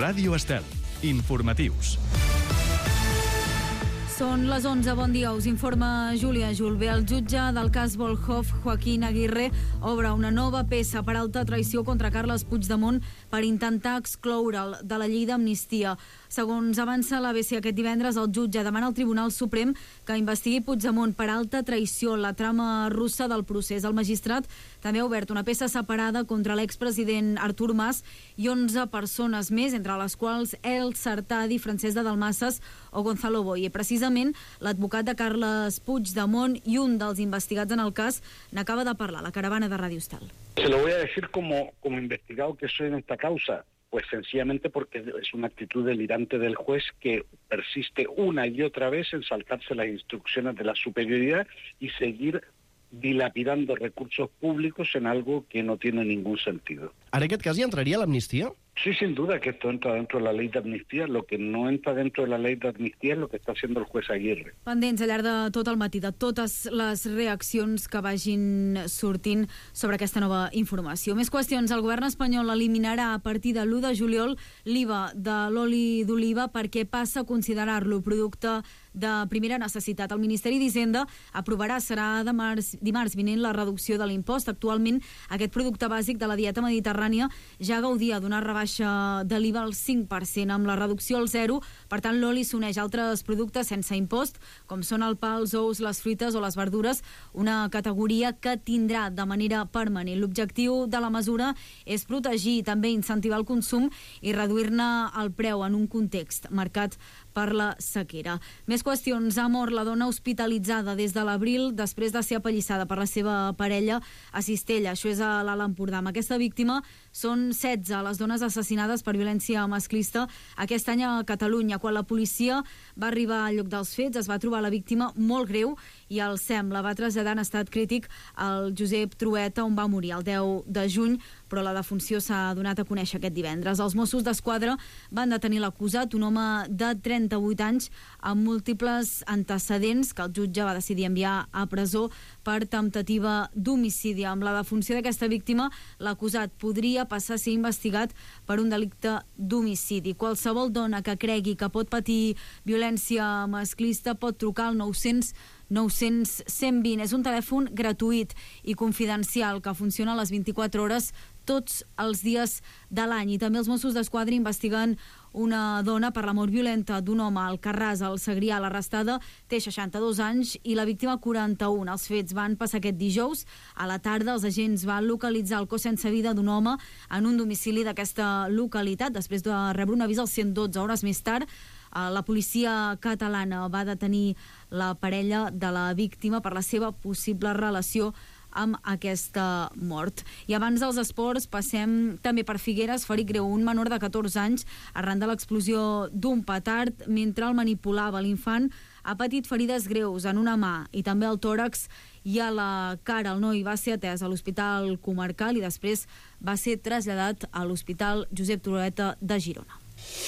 Ràdio Estel. Informatius. Són les 11, bon dia, us informa Júlia Julve. El jutge del cas Volhov, Joaquín Aguirre, obre una nova peça per alta traïció contra Carles Puigdemont per intentar excloure'l de la llei d'amnistia. Segons avança l'ABC aquest divendres, el jutge demana al Tribunal Suprem que investigui Puigdemont per alta traïció, la trama russa del procés. El magistrat també ha obert una peça separada contra l'expresident Artur Mas i 11 persones més, entre les quals El Sartadi, Francesc de Dalmases o Gonzalo Boye. Precisament, l'advocat de Carles Puigdemont i un dels investigats en el cas n'acaba de parlar a la caravana de Ràdio Estel. Se lo voy a decir como investigado que soy en esta causa, pues sencillamente porque es una actitud delirante del juez que persiste una y otra vez en saltarse las instrucciones de la superioridad y seguir dilapidando recursos públicos en algo que no tiene ningún sentido. ¿En aquest cas hi entraria l'amnistia? Sí, sin duda que esto entra dentro de la ley de amnistía. Lo que no entra dentro de la ley de amnistía es lo que está haciendo el juez Aguirre. Pendents al llarg de tot el matí de totes les reaccions que vagin sortint sobre aquesta nova informació. Més qüestions. El govern espanyol eliminarà a partir de l'1 de juliol l'IVA de l'oli d'oliva perquè passa a considerar-lo producte de primera necessitat. El Ministeri d'Hisenda aprovarà, serà dimarts vinent, la reducció de l'impost. Actualment, aquest producte bàsic de la dieta mediterrània ja gaudia d'una rebaixa de l'IVA al 5%, amb la reducció al 0%. Per tant, l'oli s'uneix a altres productes sense impost, com són el pa, els ous, les fruites o les verdures, una categoria que tindrà de manera permanent. L'objectiu de la mesura és protegir i també incentivar el consum i reduir-ne el preu en un context marcat per la sequera. Més qüestions. Ha mort la dona hospitalitzada des de l'abril després de ser apallissada per la seva parella a Cistella. Això és a l'Alt Empordà. Amb aquesta víctima són 16 les dones assassinades per violència masclista aquest any a Catalunya. Quan la policia va arribar al lloc dels fets, es va trobar la víctima molt greu i el SEM la va traslladar en estat crític al Josep Trueta, on va morir el 10 de juny, però la defunció s'ha donat a conèixer aquest divendres. Els Mossos d'Esquadra van detenir l'acusat, un home de 38 anys amb múltiples antecedents que el jutge va decidir enviar a presó per temptativa d'homicidi. Amb la defunció d'aquesta víctima, l'acusat podria passar a ser investigat per un delicte d'homicidi. Qualsevol dona que cregui que pot patir violència masclista pot trucar al 900-120. És un telèfon gratuït i confidencial que funciona a les 24 hores tots els dies de l'any. I també els Mossos d'Esquadra investiguen una dona per la mort violenta d'un home al Carràs, al Segrià. L'arrestada té 62 anys i la víctima 41. Els fets van passar aquest dijous. A la tarda els agents van localitzar el cos sense vida d'un home en un domicili d'aquesta localitat després de rebre un avís al 112. Hores més tard, la policia catalana va detenir la parella de la víctima per la seva possible relació amb aquesta mort. I abans dels esports passem també per Figueres. Ferit greu un menor de 14 anys arran de l'explosió d'un petard mentre el manipulava. L'infant ha patit ferides greus en una mà i també al tòrax i a la cara. El noi va ser atès a l'Hospital Comarcal i després va ser traslladat a l'Hospital Josep Trueta de Girona.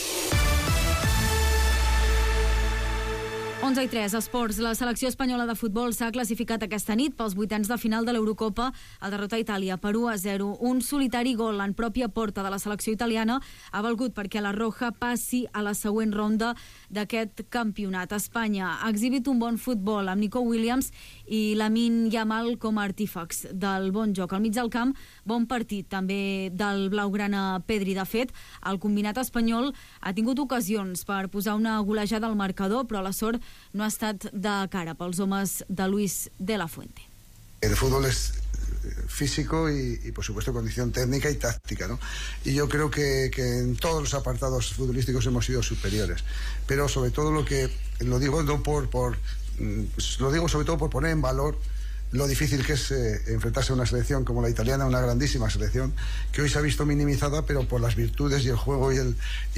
11:03, esports. La selecció espanyola de futbol s'ha classificat aquesta nit pels vuitens de final de l'Eurocopa al derrotar Itàlia per 1-0. Un solitari gol en pròpia porta de la selecció italiana ha valgut perquè la Roja passi a la següent ronda d'aquest campionat. Espanya ha exhibit un bon futbol amb Nico Williams i Lamine Yamal com a artífex del bon joc. Al mig del camp, bon partit també del blaugrana Pedri. De fet, el combinat espanyol ha tingut ocasions per posar una golejada al marcador, però la sort no ha estat de cara pels homes de Luis de la Fuente. El fútbol es físico y por supuesto condición técnica y táctica, ¿no? Y yo creo que en todos los apartados futbolísticos hemos sido superiores, pero sobre todo lo digo sobre todo por poner en valor lo difícil que es enfrentarse a una selección como la italiana, una grandísima selección que hoy se ha visto minimizada, pero por las virtudes y el juego y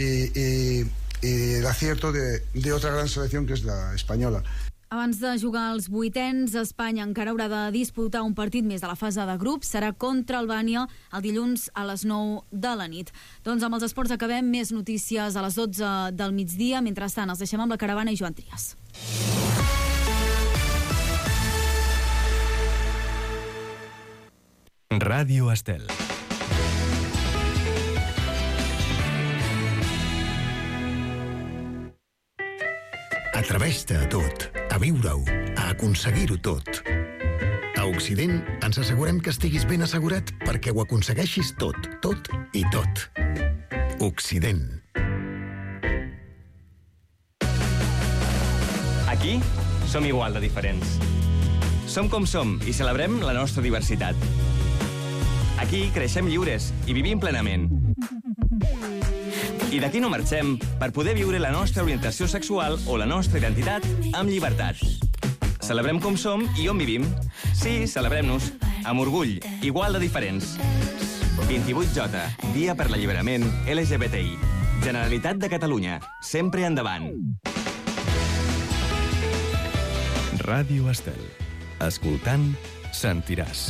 el acierto de otra gran selección que es la española. Abans de jugar als vuitens, Espanya encara haurà de disputar un partit més de la fase de grups. Serà contra Albània el dilluns a les 9 de la nit. Doncs amb els esports acabem. Més notícies a les 12 del migdia. Mentrestant, els deixem amb la caravana i Joan Trias. Ràdio Estel. Atreveix-te a tot, a viure-ho, a aconseguir-ho tot. A Occident ens assegurem que estiguis ben assegurat perquè ho aconsegueixis tot, tot i tot. Occident. Aquí som igual de diferents. Som com som i celebrem la nostra diversitat. Aquí creixem lliures i vivim plenament. I d'aquí no marxem per poder viure la nostra orientació sexual o la nostra identitat amb llibertat. Celebrem com som i on vivim. Sí, celebrem-nos, amb orgull, igual de diferents. 28J, Dia per l'Alliberament LGBTI. Generalitat de Catalunya, sempre endavant. Ràdio Estel. Escoltant, sentiràs.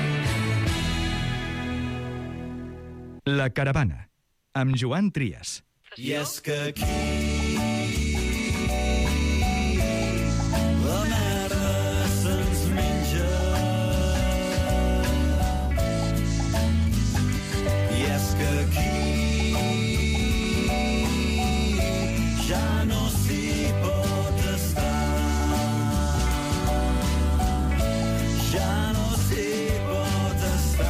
La Caravana, amb Joan Trias. I és que aquí la merda se'ns menja. I és que aquí ja no s'hi pot estar. Ja no s'hi pot estar.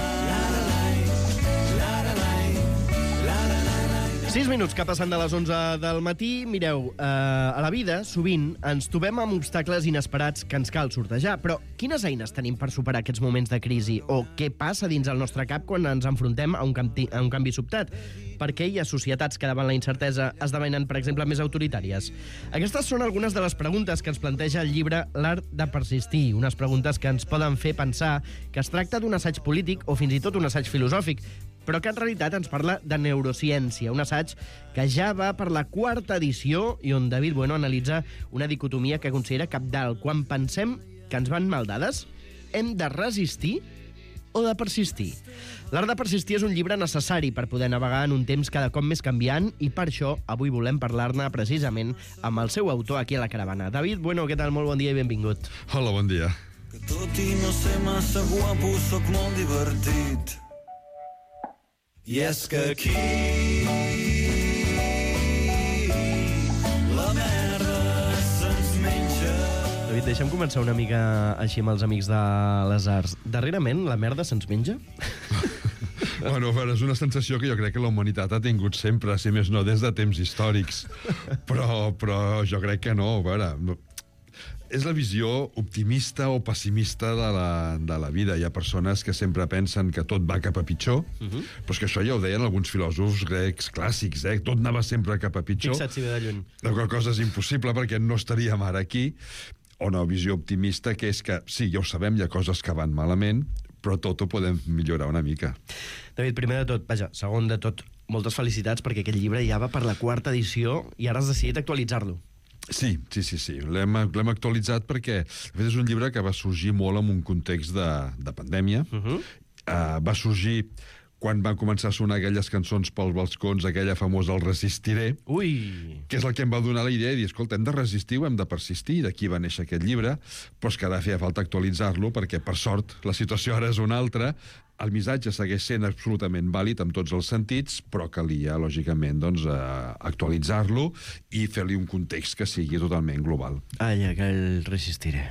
6 minuts que passen de les 11 del matí. Mireu, a la vida, sovint, ens trobem amb obstacles inesperats que ens cal sortejar. Però quines eines tenim per superar aquests moments de crisi? O què passa dins el nostre cap quan ens enfrontem a un canvi sobtat? Per què hi ha societats que davant la incertesa esdevenen, per exemple, més autoritàries? Aquestes són algunes de les preguntes que ens planteja el llibre L'art de persistir. Unes preguntes que ens poden fer pensar que es tracta d'un assaig polític o fins i tot un assaig filosòfic, però que en realitat ens parla de neurociència, un assaig que ja va per la 4ª edició i on David Bueno analitza una dicotomia que considera cabdal. Quan pensem que ens van mal dades, hem de resistir o de persistir? L'art de persistir és un llibre necessari per poder navegar en un temps cada cop més canviant i per això avui volem parlar-ne precisament amb el seu autor aquí a la Caravana. David Bueno, què tal? Molt bon dia i benvingut. Hola, bon dia. Que tot i no ser massa guapo, soc molt divertit. I és que aquí la merda se'ns menja. David, deixa'm començar una mica així amb els amics de les arts. Darrerament, la merda se'ns menja? Bueno, és una sensació que jo crec que la humanitat ha tingut sempre, si més no, des de temps històrics. Però jo crec que no, a veure... És la visió optimista o pessimista de la vida. Hi ha persones que sempre pensen que tot va cap a pitjor, però és que això ja ho deien alguns filòsofs grecs clàssics, tot anava sempre cap a pitjor. Fixa't si ve de lluny. La qual cosa és impossible perquè no estaríem ara aquí. O una visió optimista que és que, sí, ja ho sabem, hi ha coses que van malament, però tot ho podem millorar una mica. David, primer de tot, segon de tot, moltes felicitats perquè aquest llibre ja va per la 4ª edició i ara has decidit actualitzar-lo. Sí. L'hem actualitzat perquè, de fet, és un llibre que va sorgir molt en un context de pandèmia. Va sorgir quan van començar a sonar aquelles cançons pels balcons, aquella famosa El resistiré, que és el que em va donar la idea de dir, escolta, hem de resistir o hem de persistir, i d'aquí va néixer aquest llibre, però és que ara feia falta actualitzar-lo, perquè, per sort, la situació ara és una altra, el missatge segueix sent absolutament vàlid en tots els sentits, però calia, lògicament, doncs, actualitzar-lo i fer-li un context que sigui totalment global. Ai, que el resistiré.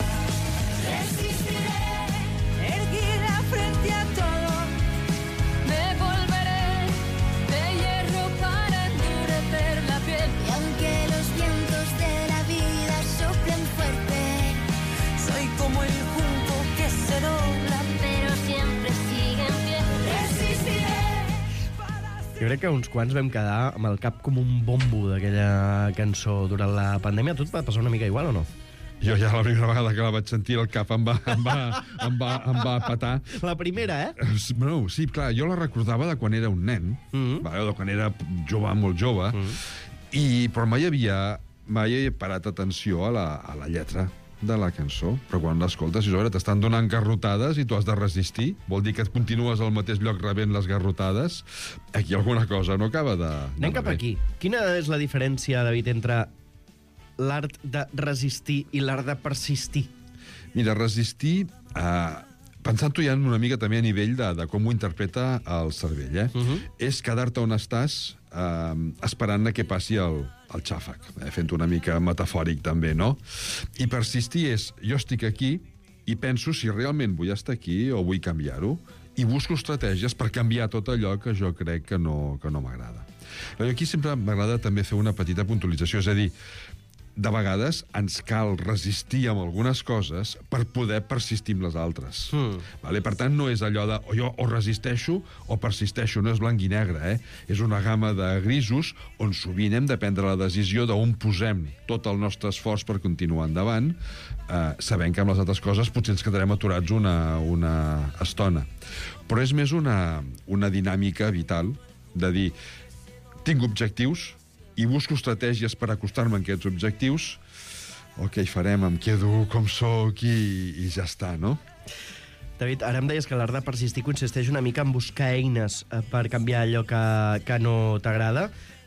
Jo crec que uns quants vam quedar amb el cap com un bombo d'aquella cançó durant la pandèmia. A tu et va passar una mica igual o no? Jo ja la primera vegada que la vaig sentir el cap em va petar. La primera, No, sí, clar, jo la recordava de quan era un nen, de quan era jove, molt jove, però mai he parat atenció a la lletra de la cançó, però quan l'escoltes, t'estan donant garrotades i tu has de resistir, vol dir que et continues al mateix lloc rebent les garrotades. Aquí alguna cosa no acaba de... Anem cap aquí. Quina és la diferència, David, entre l'art de resistir i l'art de persistir? Mira, resistir... Pensant-ho ja una mica també a nivell de com ho interpreta el cervell, és quedar-te on estàs esperant a què passi el xàfec, fent una mica metafòric també, no? I persistir és, jo estic aquí i penso si realment vull estar aquí o vull canviar-ho, i busco estratègies per canviar tot allò que jo crec que no m'agrada. Però aquí sempre m'agrada també fer una petita puntualització, és a dir, de vegades ens cal resistir amb algunes coses per poder persistir amb les altres. Vale? Per tant, no és allò de jo o resisteixo o persisteixo, no és blanc i negre, És una gamma de grisos on sovint hem de prendre la decisió d'on posem tot el nostre esforç per continuar endavant, sabent que amb les altres coses potser ens quedarem aturats una estona. Però és més una dinàmica vital de dir, tinc objectius, i busco estratègies per acostar-me a aquests objectius, o què hi farem, em quedo com sóc i ja està, no? David, ara em deies que l'art de persistir consisteix una mica en buscar eines per canviar allò que no t'agrada.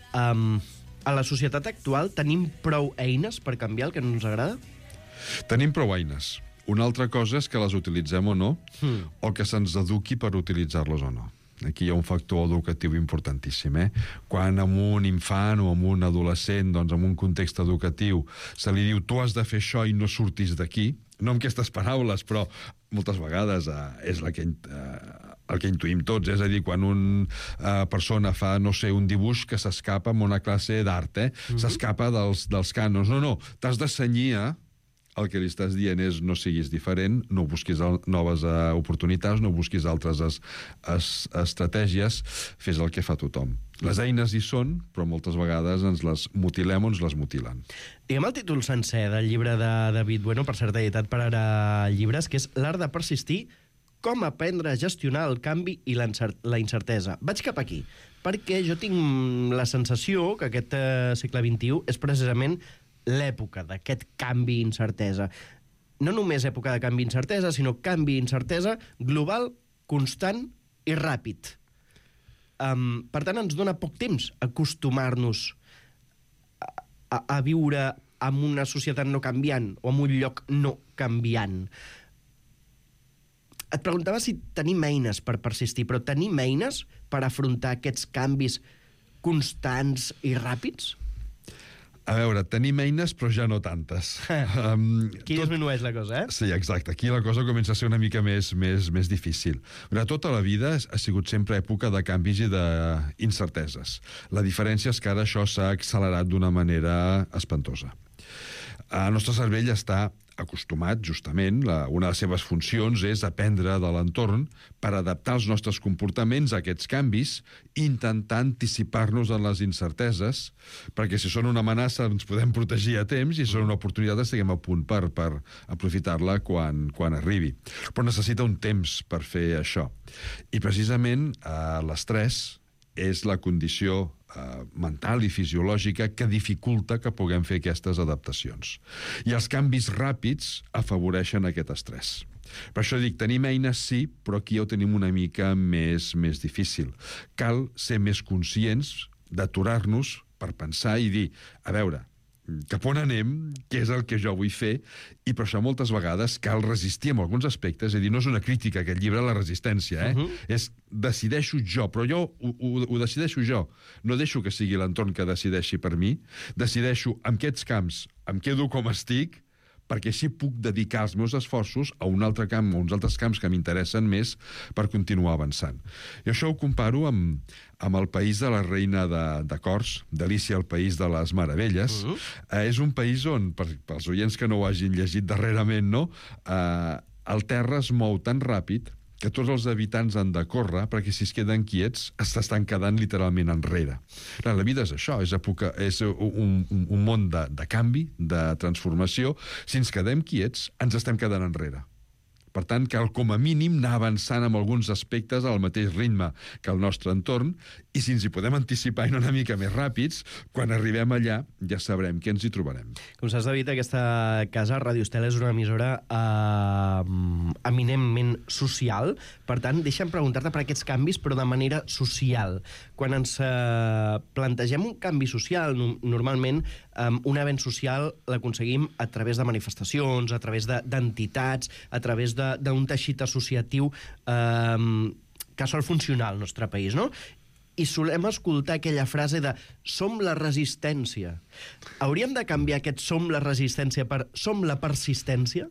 A la societat actual tenim prou eines per canviar el que no ens agrada? Tenim prou eines. Una altra cosa és que les utilitzem o no, o que se'ns eduqui per utilitzar-les o no. Aquí hi ha un factor educatiu importantíssim. Quan a un infant o a un adolescent, doncs, en un context educatiu, se li diu tu has de fer això i no surtis d'aquí, no amb aquestes paraules, però moltes vegades és el que intuïm tots. És a dir, quan una persona fa, no sé, un dibuix que s'escapa en una classe d'art, s'escapa dels cànons. No, t'has de cenyir a... El que li estàs dient és no siguis diferent, no busquis noves oportunitats, no busquis altres estratègies, fes el que fa tothom. Les eines hi són, però moltes vegades ens les mutilem o ens les mutilen. Diguem el títol sencer del llibre de David Bueno, per cert, editat per Ara Llibres, que és L'art de persistir, com aprendre a gestionar el canvi i la incertesa. Vaig cap aquí, perquè jo tinc la sensació que aquest segle XXI és precisament l'època d'aquest canvi i incertesa. No només època de canvi i incertesa, sinó canvi i incertesa global, constant i ràpid. Per tant, ens dona poc temps acostumar-nos a viure en una societat no canviant o en un lloc no canviant. Et preguntava si tenim eines per persistir, però tenim eines per afrontar aquests canvis constants i ràpids? A veure, tenim eines, però ja no tantes. Aquí disminueix la cosa, Sí, exacte. Aquí la cosa comença a ser una mica més difícil. Però tota la vida ha sigut sempre època de canvis i d'incerteses. La diferència és que ara això s'ha accelerat d'una manera espantosa. El nostre cervell està acostumat, justament, una de les seves funcions és aprendre de l'entorn per adaptar els nostres comportaments a aquests canvis, intentar anticipar-nos en les incerteses, perquè si són una amenaça ens podem protegir a temps i si són una oportunitat estiguem a punt per aprofitar-la quan arribi. Però necessita un temps per fer això. I precisament l'estrès és la condició mental i fisiològica que dificulta que puguem fer aquestes adaptacions. I els canvis ràpids afavoreixen aquest estrès. Per això dic, tenim eines sí, però aquí ho tenim una mica més difícil. Cal ser més conscients d'aturar-nos per pensar i dir, a veure, cap on anem, què és el que jo vull fer, i per això moltes vegades cal resistir en alguns aspectes, és a dir, no és una crítica aquest llibre a la resistència, és decideixo jo, però jo ho decideixo jo, no deixo que sigui l'entorn que decideixi per mi, decideixo en aquests camps, em quedo com estic, perquè així puc dedicar els meus esforços a un altre camp, a uns altres camps que m'interessen més per continuar avançant. I això ho comparo amb el país de la reina de Cors, d'Alícia, el país de les meravelles. És un país on, pels oients que no ho hagin llegit darrerament, no? El terra es mou tan ràpid que tots els habitants han de córrer perquè si es queden quiets s'estan quedant literalment enrere. Clar, la vida és això, és un món de canvi, de transformació. Si ens quedem quiets, ens estem quedant enrere. Per tant, cal com a mínim anar avançant amb alguns aspectes al mateix ritme que el nostre entorn, i si ens hi podem anticipar i no una mica més ràpids, quan arribem allà ja sabrem què ens hi trobarem. Com saps, David, aquesta casa, Ràdio Estel, és una emissora eminentment social. Per tant, deixa'm preguntar-te per aquests canvis, però de manera social. Quan ens plantegem un canvi social, normalment un avenç social l'aconseguim a través de manifestacions, a través d'entitats, a través d'un teixit associatiu que sol funcionar al nostre país, no? i solem escoltar aquella frase de som la resistència. Hauríem de canviar aquest som la resistència per som la persistència?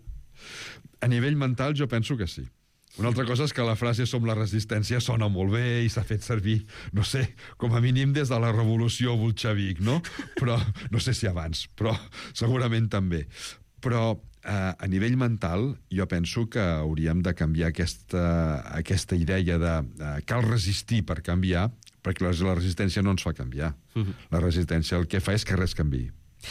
A nivell mental jo penso que sí. Una altra cosa és que la frase som la resistència sona molt bé i s'ha fet servir, no sé, com a mínim des de la revolució bolxevic, no? Però, no sé si abans, però segurament també. Però a nivell mental jo penso que hauríem de canviar aquesta idea de cal resistir per canviar, perquè la resistència no ens fa canviar. La resistència el que fa és que res canviï.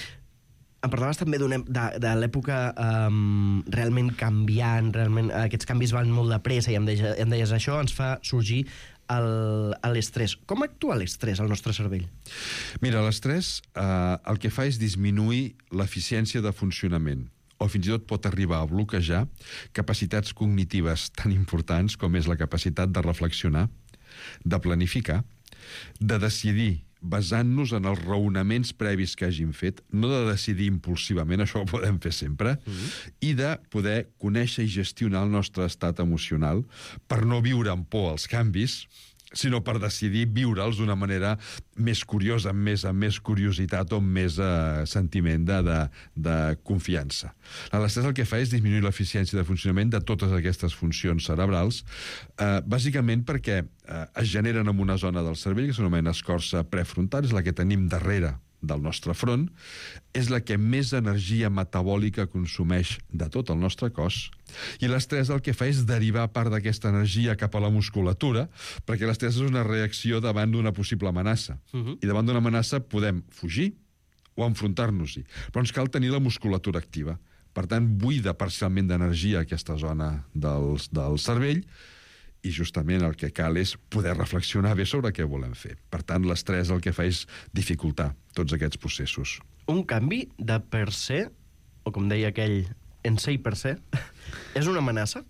Em parlaves també de l'època realment canviant, realment aquests canvis van molt de pressa i em deies això ens fa sorgir l'estrès. Com actua l'estrès al nostre cervell? Mira, l'estrès el que fa és disminuir l'eficiència de funcionament, o fins i tot pot arribar a bloquejar capacitats cognitives tan importants com és la capacitat de reflexionar, de planificar, de decidir basant-nos en els raonaments previs que hagin fet, no de decidir impulsivament, això ho podem fer sempre, i de poder conèixer i gestionar el nostre estat emocional per no viure amb por als canvis, sinó per decidir viure'ls d'una manera més curiosa, amb més curiositat o amb més sentiment de confiança. L'estrès el que fa és disminuir l'eficiència de funcionament de totes aquestes funcions cerebrals, bàsicament perquè es generen en una zona del cervell que s'anomena escorça prefrontal, és la que tenim darrere del nostre front, és la que més energia metabòlica consumeix de tot el nostre cos, i l'estrès el que fa és derivar part d'aquesta energia cap a la musculatura, perquè l'estrès és una reacció davant d'una possible amenaça. I davant d'una amenaça podem fugir o enfrontar-nos-hi, però ens cal tenir la musculatura activa. Per tant, buida parcialment d'energia aquesta zona del cervell, i justament el que cal és poder reflexionar bé sobre què volem fer. Per tant, l'estrès el que fa és dificultar tots aquests processos. Un canvi de per se, o com deia aquell, en ser i per se, és una amenaça?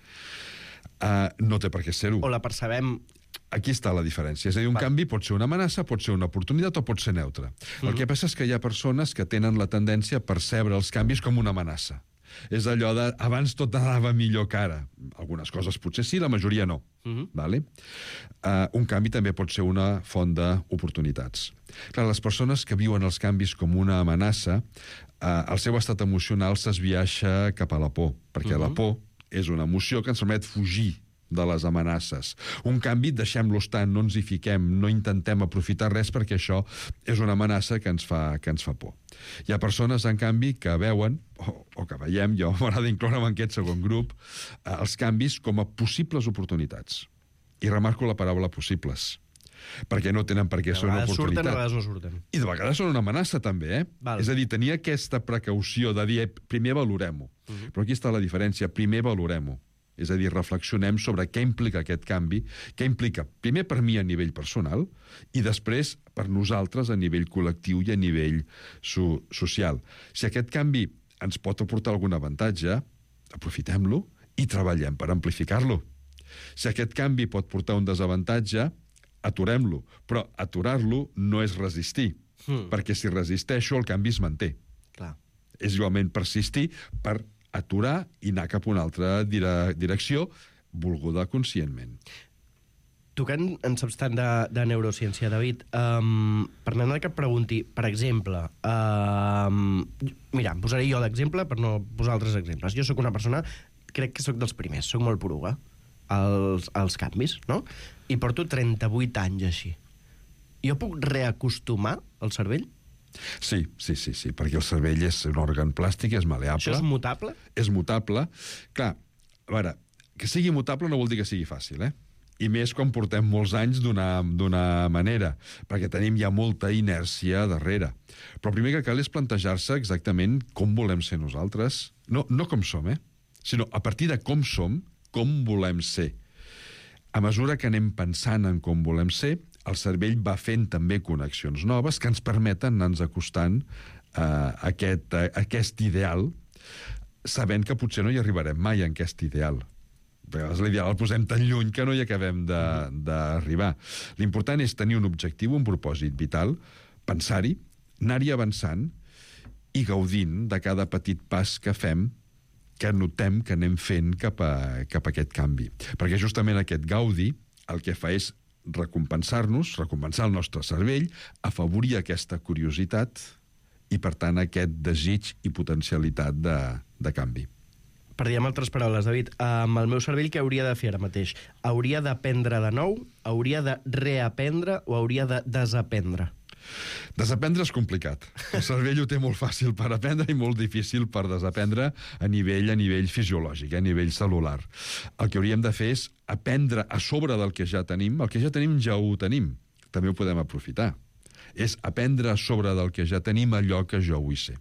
No té per què ser-ho. O la percebem... Aquí està la diferència. És a dir, un canvi pot ser una amenaça, pot ser una oportunitat o pot ser neutre. El que passa és que hi ha persones que tenen la tendència a percebre els canvis com una amenaça. És allò de abans tot anava millor que ara. Algunes coses potser sí, la majoria no. Vale? Un canvi també pot ser una font d'oportunitats. Clar, les persones que viuen els canvis com una amenaça, el seu estat emocional s'esbiaixa cap a la por, perquè la por és una emoció que ens permet fugir de les amenaces. Un canvi, deixem-lo estar, no ens hi fiquem, no intentem aprofitar res perquè això és una amenaça que ens fa por. Hi ha persones, en canvi, que veuen, o que veiem, jo m'agrada incloure'm en aquest segon grup, els canvis com a possibles oportunitats. I remarco la paraula possibles, perquè no tenen per què ser una oportunitat. De vegades no surten. I de vegades són una amenaça, també, És a dir, tenir aquesta precaució de dir, primer valorem-ho. Però aquí està la diferència, primer valorem-ho. És a dir, reflexionem sobre què implica aquest canvi, què implica, primer per mi a nivell personal, i després per nosaltres a nivell col·lectiu i a nivell social. Si aquest canvi ens pot aportar algun avantatge, aprofitem-lo i treballem per amplificar-lo. Si aquest canvi pot portar un desavantatge, aturem-lo. Però aturar-lo no és resistir, perquè si resisteixo el canvi es manté. Clar. És igualment persistir per aturar i anar cap a una altra direcció, volguda conscientment. Tu que en saps tant de neurociència, David, permet que et pregunti, per exemple, mira, em posaré jo d'exemple per no posar altres exemples. Jo sóc una persona, crec que sóc dels primers, sóc molt poruga als canvis, no? I porto 38 anys així. Jo puc reacostumar el cervell? Sí, perquè el cervell és un òrgan plàstic, és maleable. Això és mutable? És mutable. Clar, a veure, que sigui mutable no vol dir que sigui fàcil, I més quan portem molts anys d'una manera, perquè tenim ja molta inèrcia darrere. Però el primer que cal és plantejar-se exactament com volem ser nosaltres. No com som, sinó a partir de com som, com volem ser. A mesura que anem pensant en com volem ser, el cervell va fent també connexions noves que ens permeten anar-nos acostant a aquest ideal, sabent que potser no hi arribarem mai a aquest ideal. A vegades l'ideal el posem tan lluny que no hi acabem d'arribar. L'important és tenir un objectiu, un propòsit vital, pensar-hi, anar-hi avançant i gaudint de cada petit pas que fem, que notem que anem fent cap a aquest canvi. Perquè justament aquest gaudi el que fa és recompensar-nos, recompensar el nostre cervell, afavorir aquesta curiositat i, per tant, aquest desig i potencialitat de canvi. Per dir amb altres paraules, David, amb el meu cervell què hauria de fer ara mateix? Hauria d'aprendre de nou? Hauria de reaprendre o hauria de desaprendre? Desaprendre és complicat. El cervell ho té molt fàcil per aprendre i molt difícil per desaprendre a nivell fisiològic, a nivell celular. El que hauríem de fer és aprendre a sobre del que ja tenim. El que ja tenim ja ho tenim. També ho podem aprofitar. És aprendre a sobre del que ja tenim allò que jo vull ser.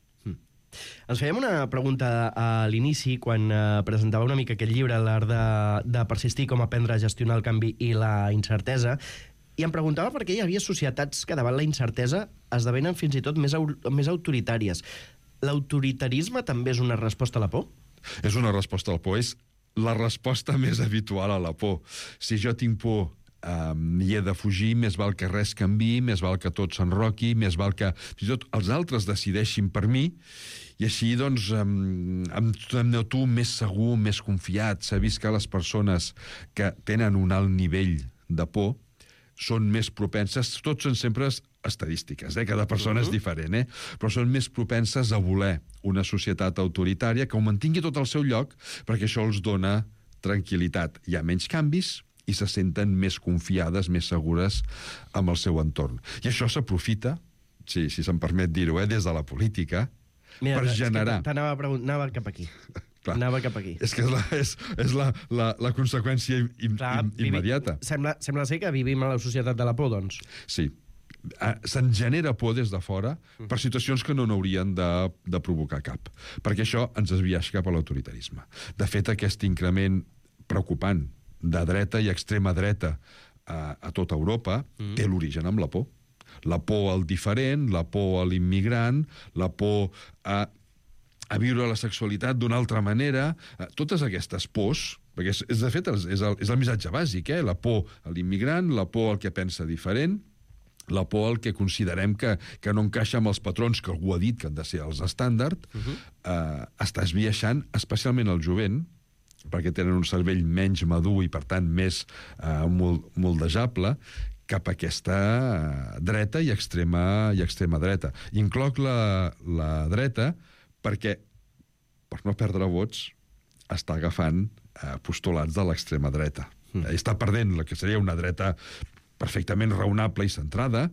Ens fèiem una pregunta a l'inici, quan presentava una mica aquest llibre, l'art de persistir, com aprendre a gestionar el canvi i la incertesa, i em preguntava per què hi havia societats que davant la incertesa esdevenen fins i tot més autoritàries. L'autoritarisme també és una resposta a la por? És una resposta a la por. És la resposta més habitual a la por. Si jo tinc por i he de fugir, més val que res canviï, més val que tot s'enroqui, més val que fins i tot els altres decideixin per mi, i així doncs em noto més segur, més confiat. S'ha vist que les persones que tenen un alt nivell de por són més propenses, tots són sempre estadístiques, cada persona és diferent, però són més propenses a voler una societat autoritària que ho mantingui tot al seu lloc, perquè això els dona tranquil·litat. Hi ha menys canvis i se senten més confiades, més segures amb el seu entorn. I això s'aprofita, si se'm permet dir-ho, des de la política, per generar... Anava cap aquí. Clar. Anava cap aquí. És que és la conseqüència immediata. Sembla ser que vivim a la societat de la por, doncs. Sí. Se'n genera por des de fora per situacions que no n'haurien de provocar cap. Perquè això ens desvia cap a l'autoritarisme. De fet, aquest increment preocupant de dreta i extrema dreta a tota Europa té l'origen amb la por. La por al diferent, la por a l'immigrant, la por a viure la sexualitat d'una altra manera, totes aquestes pors, perquè de fet és el missatge bàsic, la por a l'immigrant, la por al que pensa diferent, la por al que considerem que no encaixa amb els patrons que algú ha dit que han de ser els estàndards, està esbiaixant especialment el jovent, perquè tenen un cervell menys madur i, per tant, més moldejable, cap a aquesta dreta i extrema dreta. Incloc la dreta perquè, per no perdre vots, està agafant postulats de l'extrema dreta. Està perdent la que seria una dreta perfectament raonable i centrada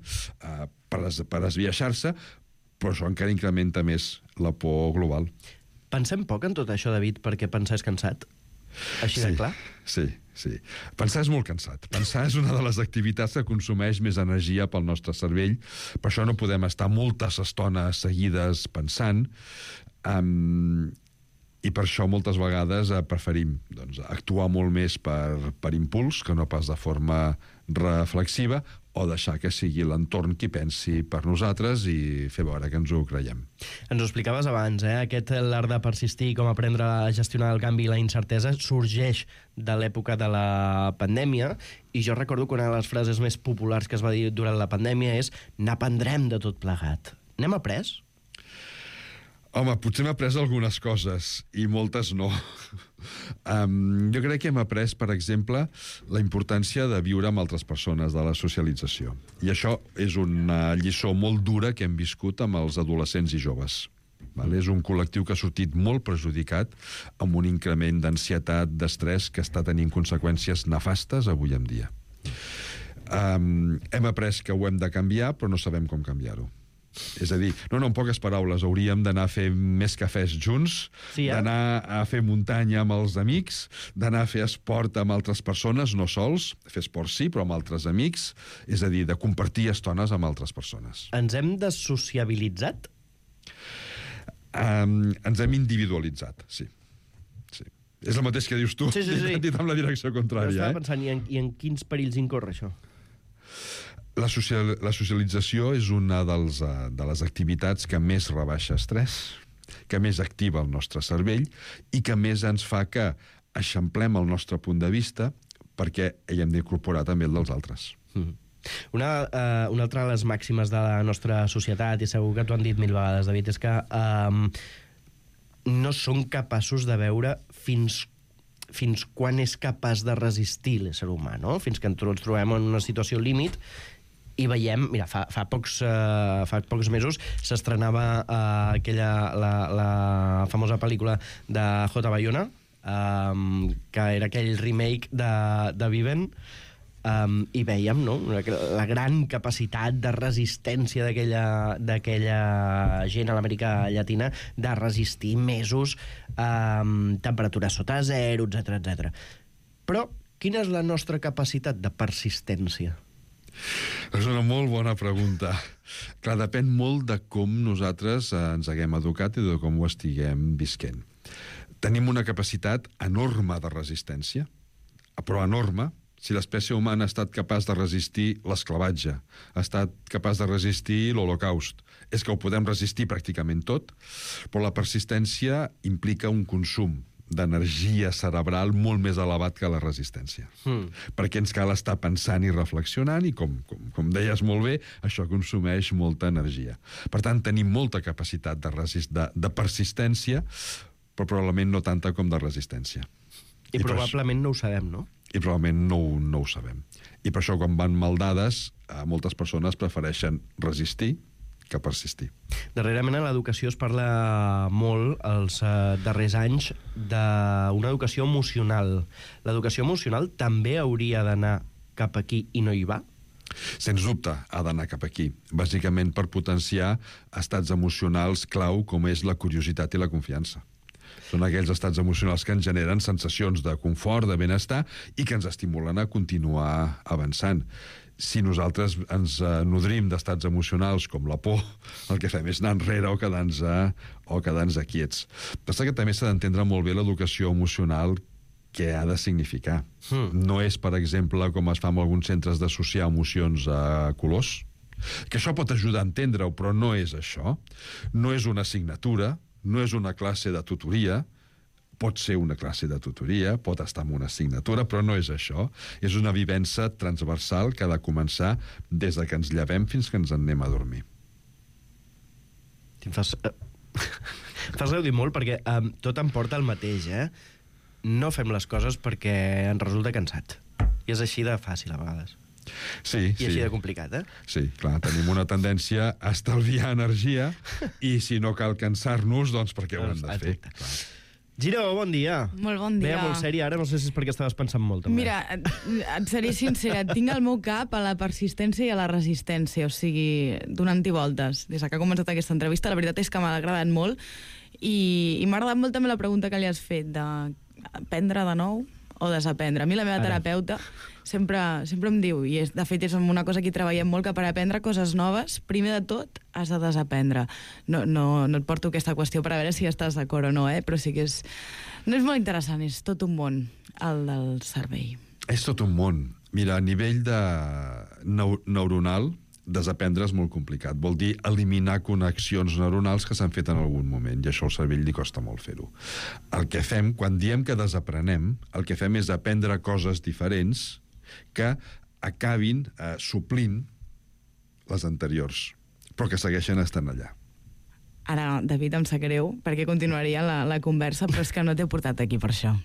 per esbiaixar-se, però això encara incrementa més la por global. Pensem poc en tot això, David, perquè pensar és cansat? Així de clar? Sí. Pensar és molt cansat. Pensar és una de les activitats que consumeix més energia pel nostre cervell. Per això no podem estar moltes estones seguides pensant. I per això moltes vegades preferim actuar molt més per impuls que no pas de forma reflexiva, o deixar que sigui l'entorn qui pensi per nosaltres i fer veure que ens ho creiem. Ens ho explicaves abans, aquest l'art de persistir, com aprendre a gestionar el canvi i la incertesa, sorgeix de l'època de la pandèmia, i jo recordo que una de les frases més populars que es va dir durant la pandèmia és «n'aprendrem de tot plegat». N'hem après? Home, potser hem après algunes coses i moltes no. Jo crec que hem après, per exemple, la importància de viure amb altres persones, de la socialització. I això és una lliçó molt dura que hem viscut amb els adolescents i joves. És un col·lectiu que ha sortit molt perjudicat, amb un increment d'ansietat, d'estrès, que està tenint conseqüències nefastes avui en dia. Hem après que ho hem de canviar, però no sabem com canviar-ho. És a dir, en poques paraules, hauríem d'anar a fer més cafès junts, d'anar a fer muntanya amb els amics, d'anar a fer esport amb altres persones, no sols, fer esport sí, però amb altres amics, és a dir, de compartir estones amb altres persones. Ens hem desociabilitzat? Ens hem individualitzat, sí. És el mateix que dius tu, he dit amb la direcció contrària. Estava pensant, i en quins perills incorre això? La socialització és una de les activitats que més rebaixa estrès, que més activa el nostre cervell i que més ens fa que eixamplem el nostre punt de vista perquè hi hem d'incorporar també el dels altres. Una altra de les màximes de la nostra societat, i segur que t'ho han dit mil vegades, David, és que no som capaços de veure fins fins quan és capaç de resistir l'ésser humà, no? Fins que ens trobem en una situació límit i veiem, mira, fa pocs mesos s'estrenava la famosa pel·lícula de J. Bayona, que era aquell remake de Viven, i veiem, no?, la gran capacitat de resistència d'aquella gent a l'Amèrica Llatina de resistir mesos temperatures sota zero, etc. Però quina és la nostra capacitat de persistència? És una molt bona pregunta. Clar, depèn molt de com nosaltres ens haguem educat i de com ho estiguem visquent. Tenim una capacitat enorme de resistència, però enorme. Si l'espècie humana ha estat capaç de resistir l'esclavatge, ha estat capaç de resistir l'Holocaust, és que ho podem resistir pràcticament tot, però la persistència implica un consum d'energia cerebral molt més elevat que la resistència. Perquè ens cal estar pensant i reflexionant i, com deies molt bé, això consumeix molta energia. Per tant, tenim molta capacitat de persistència, però probablement no tanta com de resistència. I probablement no ho sabem, no? I probablement no ho sabem. I per això, quan van mal dades, moltes persones prefereixen resistir que persistir. Darrerament a l'educació es parla molt els darrers anys d'una educació emocional. L'educació emocional també hauria d'anar cap aquí i no hi va? Sens dubte, ha d'anar cap aquí. Bàsicament per potenciar estats emocionals clau com és la curiositat i la confiança. Són aquells estats emocionals que ens generen sensacions de confort, de benestar, i que ens estimulen a continuar avançant. Si nosaltres ens nodrim d'estats emocionals com la por, el que fem és anar enrere o quedar-nos quiets. Passa que també s'ha d'entendre molt bé l'educació emocional què ha de significar. No és, per exemple, com es fa en alguns centres d'associar emocions a colors, que això pot ajudar a entendre-ho, però no és això. No és una assignatura, no és una classe de tutoria, pot ser una classe de tutoria, pot estar en una assignatura, però no és això. És una vivència transversal que ha de començar des de que ens llevem fins que ens en anem a dormir. Fas gaudir molt perquè tot em porta al mateix, eh? No fem les coses perquè ens resulta cansat. I és així de fàcil a vegades. Sí, I així de complicat, eh? Sí, clar, tenim una tendència a estalviar energia i si no cal cansar-nos, doncs per què ho hem de fer? Clar. Giró, bon dia. Molt bon dia. Veia molt sèria, ara no sé si és perquè estaves pensant molt, també. Mira, et seré sincera, tinc al meu cap a la persistència i a la resistència, o sigui, donant-hi voltes. Des que ha començat aquesta entrevista, la veritat és que m'ha agradat molt i m'ha agradat molt també la pregunta que li has fet d'aprendre de nou o desaprendre. A mi la meva terapeuta sempre em diu, i de fet és una cosa que hi treballem molt, que per aprendre coses noves, primer de tot has de desaprendre. No et porto aquesta qüestió per a veure si estàs d'acord o no, però sí que no és molt interessant, és tot un món, el del cervell. És tot un món. Mira, a nivell neuronal, desaprendre és molt complicat. Vol dir eliminar connexions neuronals que s'han fet en algun moment, i això al cervell li costa molt fer-ho. El que fem, quan diem que desaprenem, el que fem és aprendre coses diferents que acabin suplint les anteriors, però que segueixen estant allà. Ara, David, em sap greu, perquè continuaria la conversa, però és que no t'he portat aquí per això.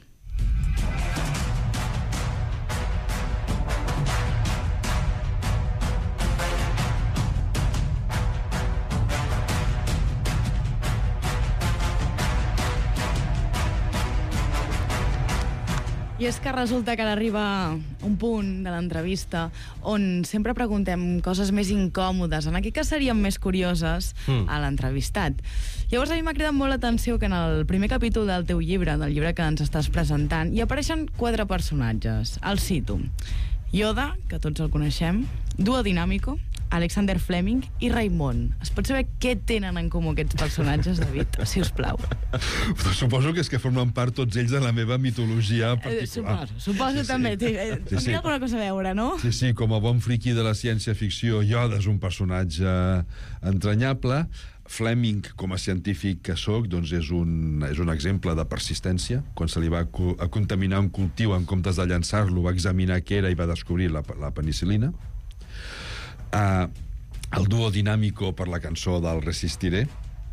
I és que resulta que ara arriba un punt de l'entrevista on sempre preguntem coses més incòmodes, en aquest cas serien més curioses, a l'entrevistat. Llavors a mi m'ha cridat molt l'atenció que en el primer capítol del teu llibre, del llibre que ens estàs presentant, hi apareixen 4 personatges. Els cito. Yoda, que tots el coneixem, Duo Dinàmico, Alexander Fleming i Raimon. Es pot saber què tenen en comú aquests personatges, David, si us plau? Suposo que és que formen part tots ells de la meva mitologia particular. Suposo també. Tindria alguna cosa a veure, no? Sí, com a bon friqui de la ciència-ficció, Yoda és un personatge entranyable. Fleming, com a científic que soc, doncs és un exemple de persistència. Quan se li va contaminar un cultiu, en comptes de llançar-lo, va examinar què era i va descobrir la penicil·lina. El Duo Dinàmico per la cançó del Resistiré,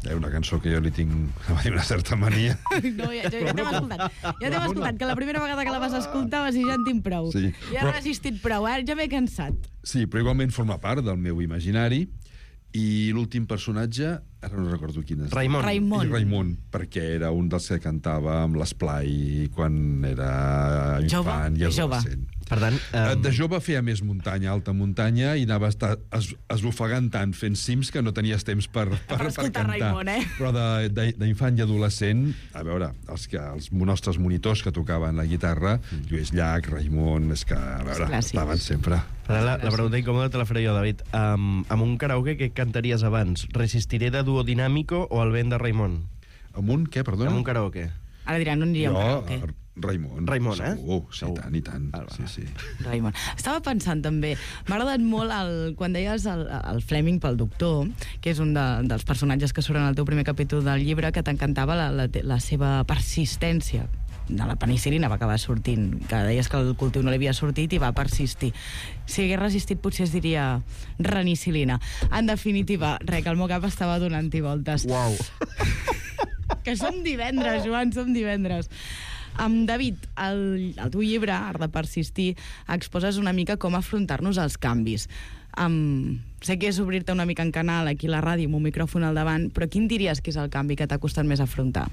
Una cançó que jo li tinc una certa mania. No, ja t'hem escoltat. Ja t'hem escoltat, que la primera vegada que la vas escoltar vas dir ja en tinc prou. Sí, ja he resistit prou, ja m'he cansat. Sí, però igualment forma part del meu imaginari. I l'últim personatge, ara no recordo quin és. Raimon, perquè era un dels que cantava amb l'esplai quan era infant i adolescent. Per tant, de jove feia més muntanya, alta muntanya, i anava esbufegant tant, fent cims, que no tenies temps per cantar. Raimon, Però d'infant i adolescent, a veure, els nostres monitors que tocaven la guitarra, Lluís Llach, Raimon, és que, a veure, estaven sempre. La pregunta incòmoda te la faré jo, David. Amb un karaoke, què cantaries abans? Resistiré de Duo Dinámico o El vent de Raimon? Amb un què, perdona? Amb un karaoke. Ara diran, no aniria a un karaoke. Raimon, segur. Sí, tant i tant. Sí. Raimon. Estava pensant també, m'ha agradat molt quan deies el Fleming pel doctor, que és un dels personatges que surten al teu primer capítol del llibre, que t'encantava la seva persistència. De la penicil·lina va acabar sortint, que deies que el cultiu no li havia sortit i va persistir. Si hagués resistit potser es diria renicil·lina. En definitiva, que el meu cap estava donant-hi voltes. Uau! Que som divendres, Joan, som divendres. David, el teu llibre, Art de persistir, exposes una mica com afrontar-nos als canvis. Sé que és obrir-te una mica en canal aquí a la ràdio amb un micròfon al davant, però quin diries que és el canvi que t'ha costat més afrontar?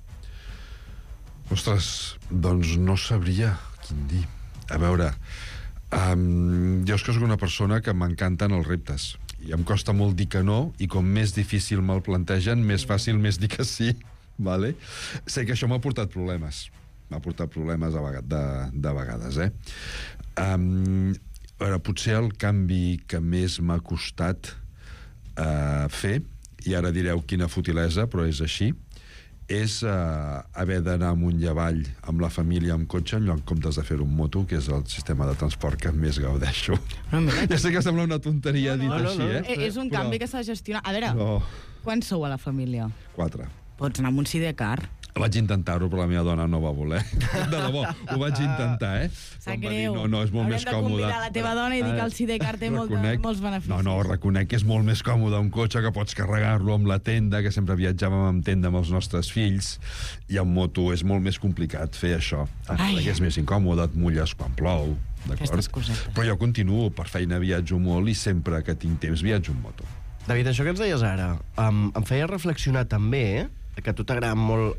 Ostres, doncs no sabria quin dir. A veure, jo és que soc una persona que m'encanten els reptes i em costa molt dir que no, i com més difícil me'l plantegen, més fàcil més dir que sí. Vale? Sé que això m'ha portat problemes. M'ha portat problemes de vegades, A veure, potser el canvi que més m'ha costat fer, i ara direu quina futilesa, però és així, és haver d'anar amunt i avall amb la família amb cotxe en lloc comptes de fer-ho amb moto, que és el sistema de transport que més gaudeixo. Ja sé que sembla una tonteria dit així, És un canvi que s'ha de gestionar. A veure, quants sou a la família? 4. Pots anar amb un sidecar. Vaig intentar-ho, però la meva dona no va voler. De debò, ho vaig intentar, Sap greu. No, és molt més còmode. Haurem de convidar la teva dona i dir que el sidecar té molts beneficis. No, reconec que és molt més còmode un cotxe, que pots carregar-lo amb la tenda, que sempre viatjàvem amb tenda amb els nostres fills, i amb moto és molt més complicat fer això. Perquè és més incòmode, et mulles quan plou, d'acord? Però jo continuo, per feina viatjo molt i sempre que tinc temps viatjo amb moto. David, això que ens deies ara em feia reflexionar també, que a tu t'agraden molt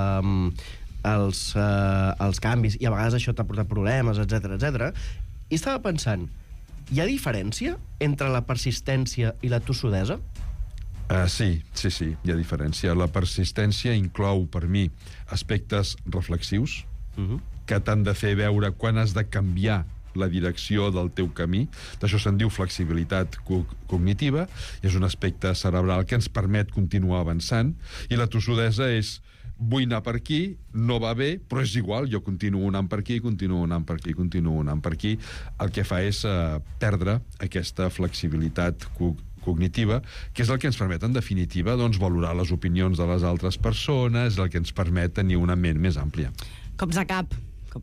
els canvis, i a vegades això t'ha portat problemes, etc. I estava pensant, hi ha diferència entre la persistència i la tossudesa? Sí, hi ha diferència. La persistència inclou, per mi, aspectes reflexius que t'han de fer veure quan has de canviar la direcció del teu camí. D'això se'n diu flexibilitat cognitiva, i és un aspecte cerebral que ens permet continuar avançant, i la tossudesa és vull anar per aquí, no va bé, però és igual, jo continuo anant per aquí, continuo anant per aquí. El que fa és perdre aquesta flexibilitat cognitiva, que és el que ens permet, en definitiva, valorar les opinions de les altres persones, el que ens permet tenir una ment més àmplia. Cops a cap.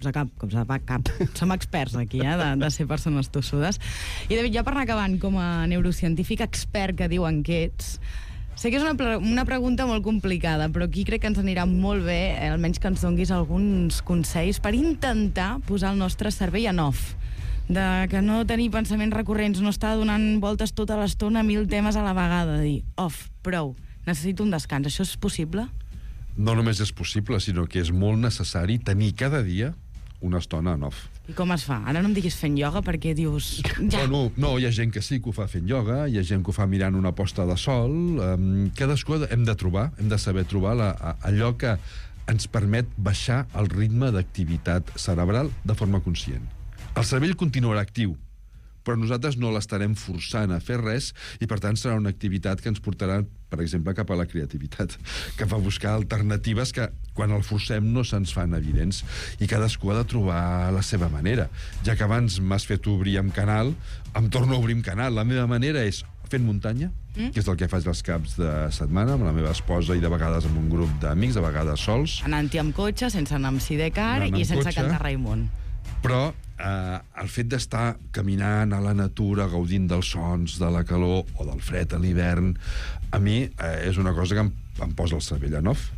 Som experts aquí, de ser persones tossudes. I David, ja per anar acabant, com a neurocientífic expert que diuen que ets, sé que és una pregunta molt complicada, però aquí crec que ens anirà molt bé, almenys que ens donguis alguns consells per intentar posar el nostre cervell en off, de que no tenir pensaments recurrents, no estar donant voltes tota l'estona a 1000 temes a la vegada, dir off, prou, necessito un descans. Això és possible? No només és possible, sinó que és molt necessari tenir cada dia una estona en off. I com es fa? Ara no em diguis fent ioga perquè dius... Ja. No, hi ha gent que sí que ho fa fent ioga, hi ha gent que ho fa mirant una posta de sol. Cadascú hem de saber trobar allò que ens permet baixar el ritme d'activitat cerebral de forma conscient. El cervell continuarà actiu, però nosaltres no l'estarem forçant a fer res, i per tant serà una activitat que ens portarà, per exemple, cap a la creativitat, cap a buscar alternatives que quan el forcem no se'ns fan evidents, i cadascú ha de trobar la seva manera. Ja que abans m'has fet obrir amb canal, em torno a obrir amb canal. La meva manera és fent muntanya, que és el que faig els caps de setmana amb la meva esposa i de vegades amb un grup d'amics, de vegades sols. Anant-hi amb cotxe, sense anar amb sidecar i sense cantar Raimon. Però el fet d'estar caminant a la natura, gaudint dels sons, de la calor o del fred a l'hivern, a mi és una cosa que em em posa el cervell a off,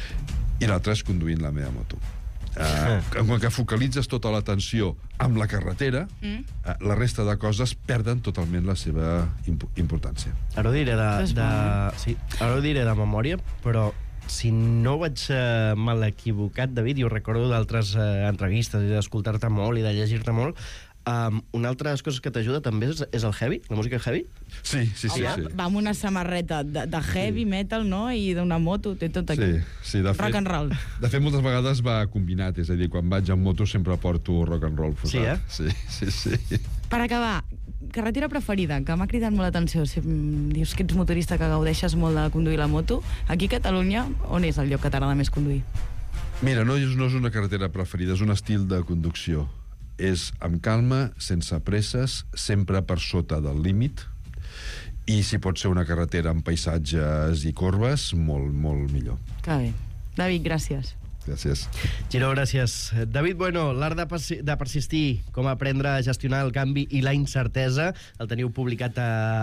i l'altre és conduint la meva moto. Quan que focalitzes tota l'atenció amb la carretera, la resta de coses perden totalment la seva importància. Ara ho diré ara ho diré de memòria, però si no vaig mal equivocat, David, i ho recordo d'altres entrevistes i d'escoltar-te molt i de llegir-te molt, una altra de les coses que t'ajuda també és el heavy, la música heavy? Sí. Va amb una samarreta de heavy metal, no?, i d'una moto, té tot aquí. Sí, de fet, rock and roll. De fet, moltes vegades va combinat, és a dir, quan vaig en moto sempre porto rock and roll posat. Sí. Per acabar, carretera preferida, que m'ha cridat molt l'atenció. Si dius que ets motorista, que gaudeixes molt de conduir la moto, aquí a Catalunya, on és el lloc que t'agrada més conduir? Mira, no és una carretera preferida, és un estil de conducció. És amb calma, sense presses, sempre per sota del límit, i si pot ser una carretera amb paisatges i corbes, molt, molt millor. Que bé. David, gràcies. Gràcies. Giro, gràcies. David Bueno, l'art de persistir, com aprendre a gestionar el canvi i la incertesa, el teniu publicat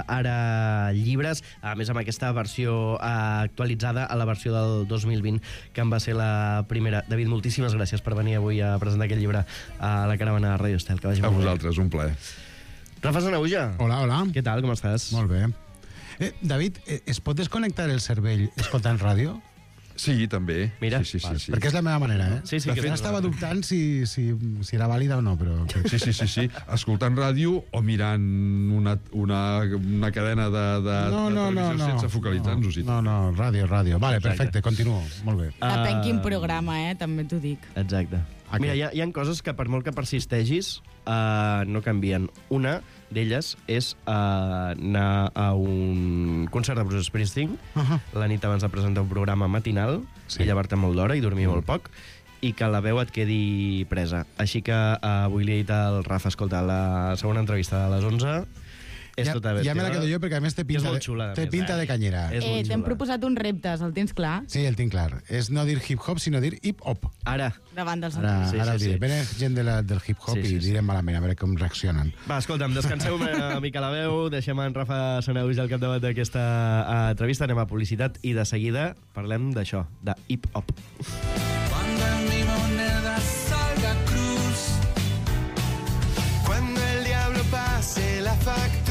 ara llibres, a més amb aquesta versió actualitzada a la versió del 2020, que en va ser la primera. David, moltíssimes gràcies per venir avui a presentar aquest llibre a la caravana de Radio Estel. A vosaltres, un plaer. Rafa Sanahuja. Hola. Què tal, com estàs? Molt bé. David, es pot desconnectar el cervell escoltant ràdio? Sí, també. Mira, sí. Perquè és la meva manera, Sí, de fet, estava dubtant si era vàlida o no, però... Sí. Escoltant ràdio o mirant una cadena de televisió sense focalitzar-nos. No, ràdio. Vale, perfecte, continuo. Molt bé. Depèn quin programa, també t'ho dic. Exacte. Mira, hi ha coses que per molt que persistegis no canvien. Una d'elles és anar a un concert de Bruce Springsteen la nit abans de presentar un programa matinal i llevar-te molt d'hora i dormir molt poc, i que la veu et quedi presa. Així que avui li he dit al Rafa, escolta, la segona entrevista de les 11 és tota ja me la quedo jo, perquè a més té pinta de canyera. T'hem proposat uns reptes, el tens clar? Sí, el tinc clar. És no dir hip-hop, sinó dir hip-hop. Ara. Davant dels altres. Ara el diré. Vene gent del hip-hop i direm malament, a veure com reaccionen. Va, escolta'm, descanseu una mica la veu, deixem en Rafa Sanahuja al capdavant d'aquesta entrevista, anem a publicitat i de seguida parlem d'això, de hip-hop. Cuando en mi moneda salga cruz, cuando el diablo pase la factura,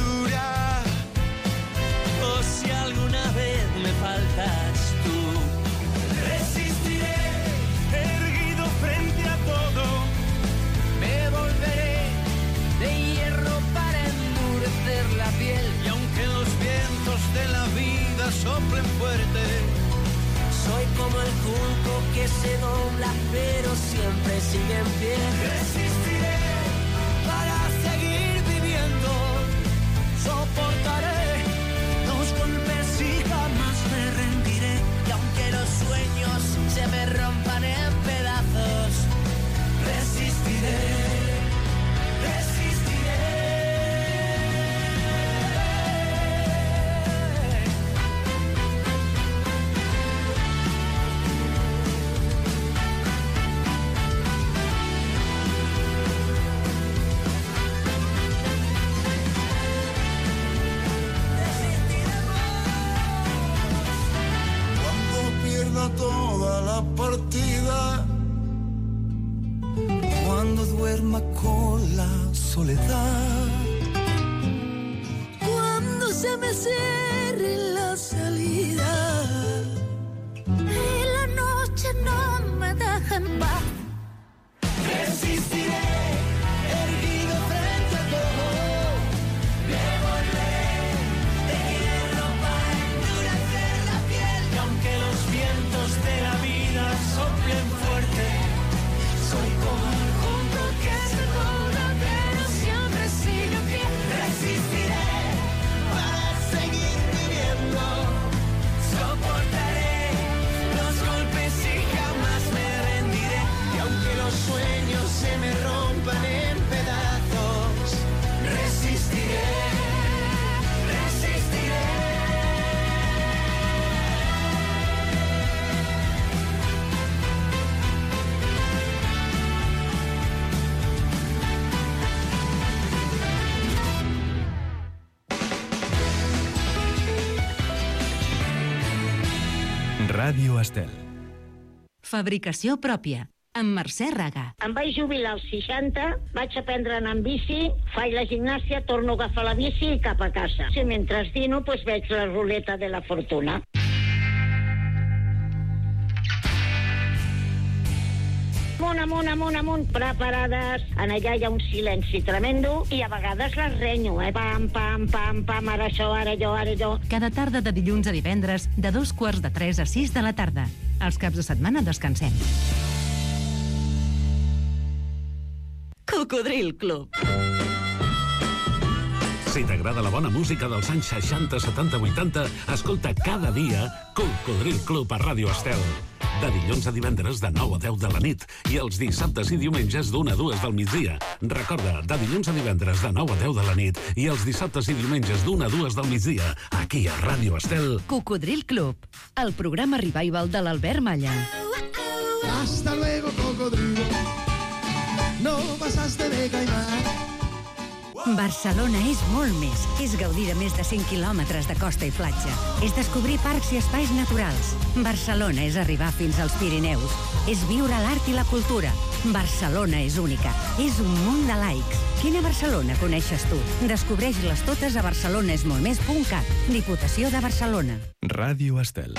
o si alguna vez me faltas tú, resistiré erguido frente a todo, me volveré de hierro para endurecer la piel, y aunque los vientos de la vida soplen fuerte, soy como el junco que se dobla pero siempre sigue en pie. Resistiré para seguir viviendo, soportaré los golpes y jamás me rendiré. Y aunque los sueños se me rompan en pedazos, resistiré. Toda la partida, cuando duerma con la soledad, cuando se me cierre la salida y la noche no me deja en paz, resistiré erguido frente a todo, me volveré de hierro para endurecer la piel, y aunque los vientos de la vida soplen fuerte, soy como el junco que se dobla pero siempre sigue en pie. Resistiré para seguir Ràdio Estel. Fabricació pròpia, amb Mercè Raga. Em vaig jubilar als 60, vaig aprendre a anar amb bici, faig la gimnàsia, torno a agafar la bici i cap a casa. Si mentre dino, pues veig la ruleta de la fortuna. Amunt, preparades. En allà hi ha un silenci tremendo i a vegades les renyo, Pam, ara això, ara allò. Cada tarda de dilluns a divendres, de 2:45 a 6 de la tarda. Els caps de setmana descansem. Cocodril Club. Si t'agrada la bona música dels anys 60, 70, 80, escolta cada dia Cocodril Club a Ràdio Estel. De dilluns a divendres de 9 a 10 de la nit i els dissabtes i diumenges d'1 a 2 del migdia. Recorda, de dilluns a divendres de 9 a 10 de la nit i els dissabtes i diumenges d'1 a 2 del migdia, aquí a Ràdio Estel. Cocodril Club, el programa revival de l'Albert Malla. Hasta luego, cocodrilo. No pasaste de caimán. Barcelona és molt més. És gaudir de més de 100 quilòmetres de costa i platja. És descobrir parcs i espais naturals. Barcelona és arribar fins als Pirineus. És viure l'art i la cultura. Barcelona és única. És un munt de laics. Quina Barcelona coneixes tu? Descobreix-les totes a barcelonesmoltmés.cat. Diputació de Barcelona. Ràdio Estel.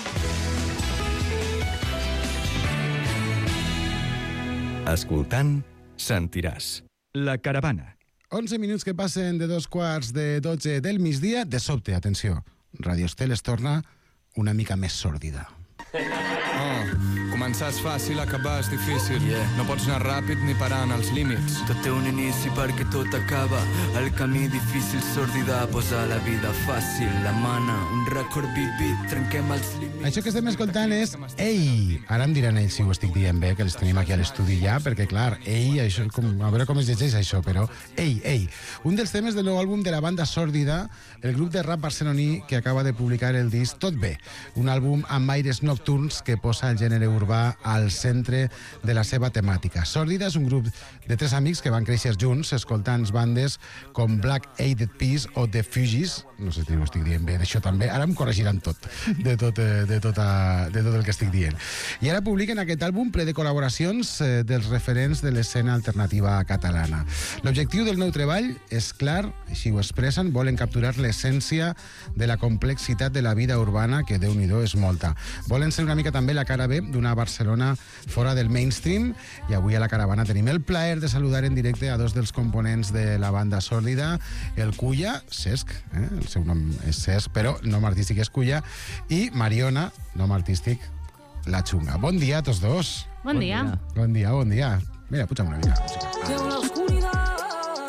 Escoltant, sentiràs. La Caravana. 11 minuts que passen de 2:45 del migdia. De sobte, atenció, Ràdio Estel es torna una mica més sòrdida. Començar és fàcil, acabar és difícil. No pots anar ràpid ni parant els límits. Tot té un inici perquè tot acaba. El camí difícil, sòrdida, posa la vida fàcil. La mana, un rècord vivit, trenquem els límits. Això que estem escoltant és Ei. Ara em diran ells si ho estic dient bé, que els tenim aquí a l'estudi ja, perquè clar, Ei, això, a veure com es llegeix això, però Ei. Un dels temes del nou àlbum de la banda Sòrdida, el grup de rap barceloní que acaba de publicar el disc Tot Bé, un àlbum amb aires nocturns que posa el gènere urbà al centre de la seva temàtica. Sòrdida és un grup de 3 amics que van créixer junts escoltant bandes com Black Eyed Peas o The Fugees, no sé si ho estic dient bé d'això també, ara em corregiran tot de tot el que estic dient. I ara publiquen aquest àlbum ple de col·laboracions dels referents de l'escena alternativa catalana. L'objectiu del nou treball és clar, així ho expressen, volen capturar l'essència de la complexitat de la vida urbana, que Déu-n'hi-do és molta. Volen ser una mica també la cara B d'una Barcelona fora del mainstream, i avui a la Caravana tenim el plaer de saludar en directe a dos dels components de la banda Sòrdida, el Cuya, Cesc, el seu nom és Cesc, però nom artístic és Cuya, i Mariona, nom artístic La Chunga. Bon dia a tots dos. Bon dia. Bon dia. Mira, puja'm una mica. En la oscuridad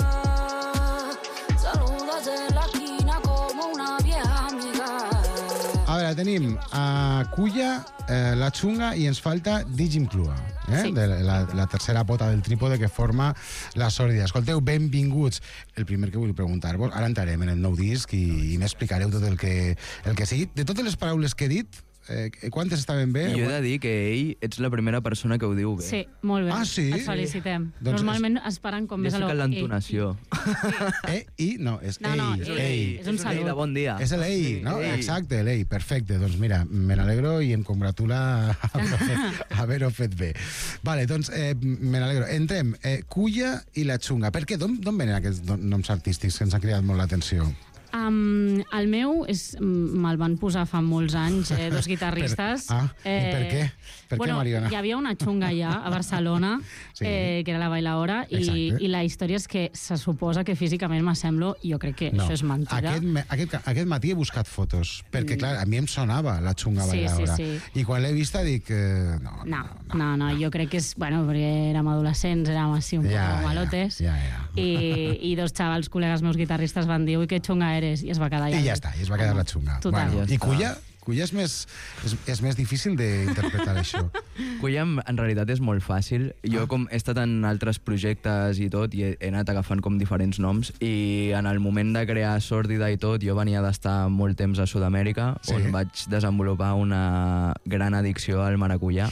saludas en la esquina como una vieja amiga. A veure, tenim a Cuya, La Chunga i ens falta Digim Clua, Sí. de la tercera pota del trípode que forma la Sòrdida. Escolteu, benvinguts. El primer que vull preguntar-vos, ara entrarem en el nou disc i m'explicareu tot el que sigui. De totes les paraules que he dit, quantes estaven bé? Jo he de dir que ell ets la primera persona que ho diu bé. Sí, molt bé. Ah, sí? Et felicitem. Doncs Normalment es paren com més a Jo sé que l'entonació. No, és No, ei. és un salut. De bon dia. És l'ei, no? Ei. Exacte, l'ei, perfecte. Doncs mira, me n'alegro i em congratula haver-ho fet bé. Vale, doncs me n'alegro. Entrem. Cuya i La Chunga. Per què? D'on venen aquests noms artístics que ens han cridat molt l'atenció? El meu me'l van posar fa molts anys, dos guitarristes. I per què? Per què, Mariona? Hi havia una xunga ja a Barcelona, Sí. que era la Bailaora, i la història és que se suposa que físicament m'assemblo, i jo crec que això és mentida. Aquest matí he buscat fotos, perquè, clar, a mi em sonava La Chunga Bailaora. Sí. I quan l'he vista dic... No, jo crec que és... Bueno, perquè érem adolescents, érem així un poc malotes, i dos xavals, col·legues meus guitarristes, van dir, ui, que xunga eres, i es va quedar allà. I ja està, i es va quedar La Chunga. Total. Bueno, I Cuya? Cuya és més difícil d'interpretar això. Cuya, en realitat, és molt fàcil. Jo, com he estat en altres projectes i tot, i he anat agafant com diferents noms, i en el moment de crear Sòrdida i tot, jo venia d'estar molt temps a Sud-amèrica, on vaig desenvolupar una gran addicció al maracuyà.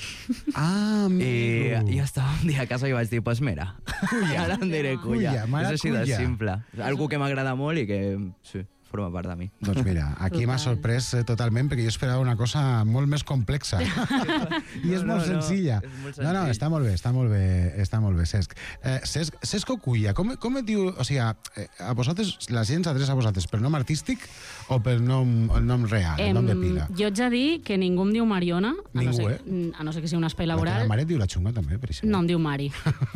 I estava un dia a casa i vaig dir, pues mira, ara em diré Cuya. És així de simple. Algo que m'agrada molt i que, sí, forma part de mi. Doncs mira, aquí m'ha sorprès totalment, perquè jo esperava una cosa molt més complexa. I és molt senzilla. No, està molt bé, Cesc. Cesc Oculla, com et diu... O sigui, a vosaltres, la gent s'adreça a vosaltres per nom artístic o per el nom real, el nom de pila? Jo ets a dir que ningú em diu Mariona, a no ser que sigui un espai laboral. La mare et diu la Xunga, també, per exemple. No, em diu Mari.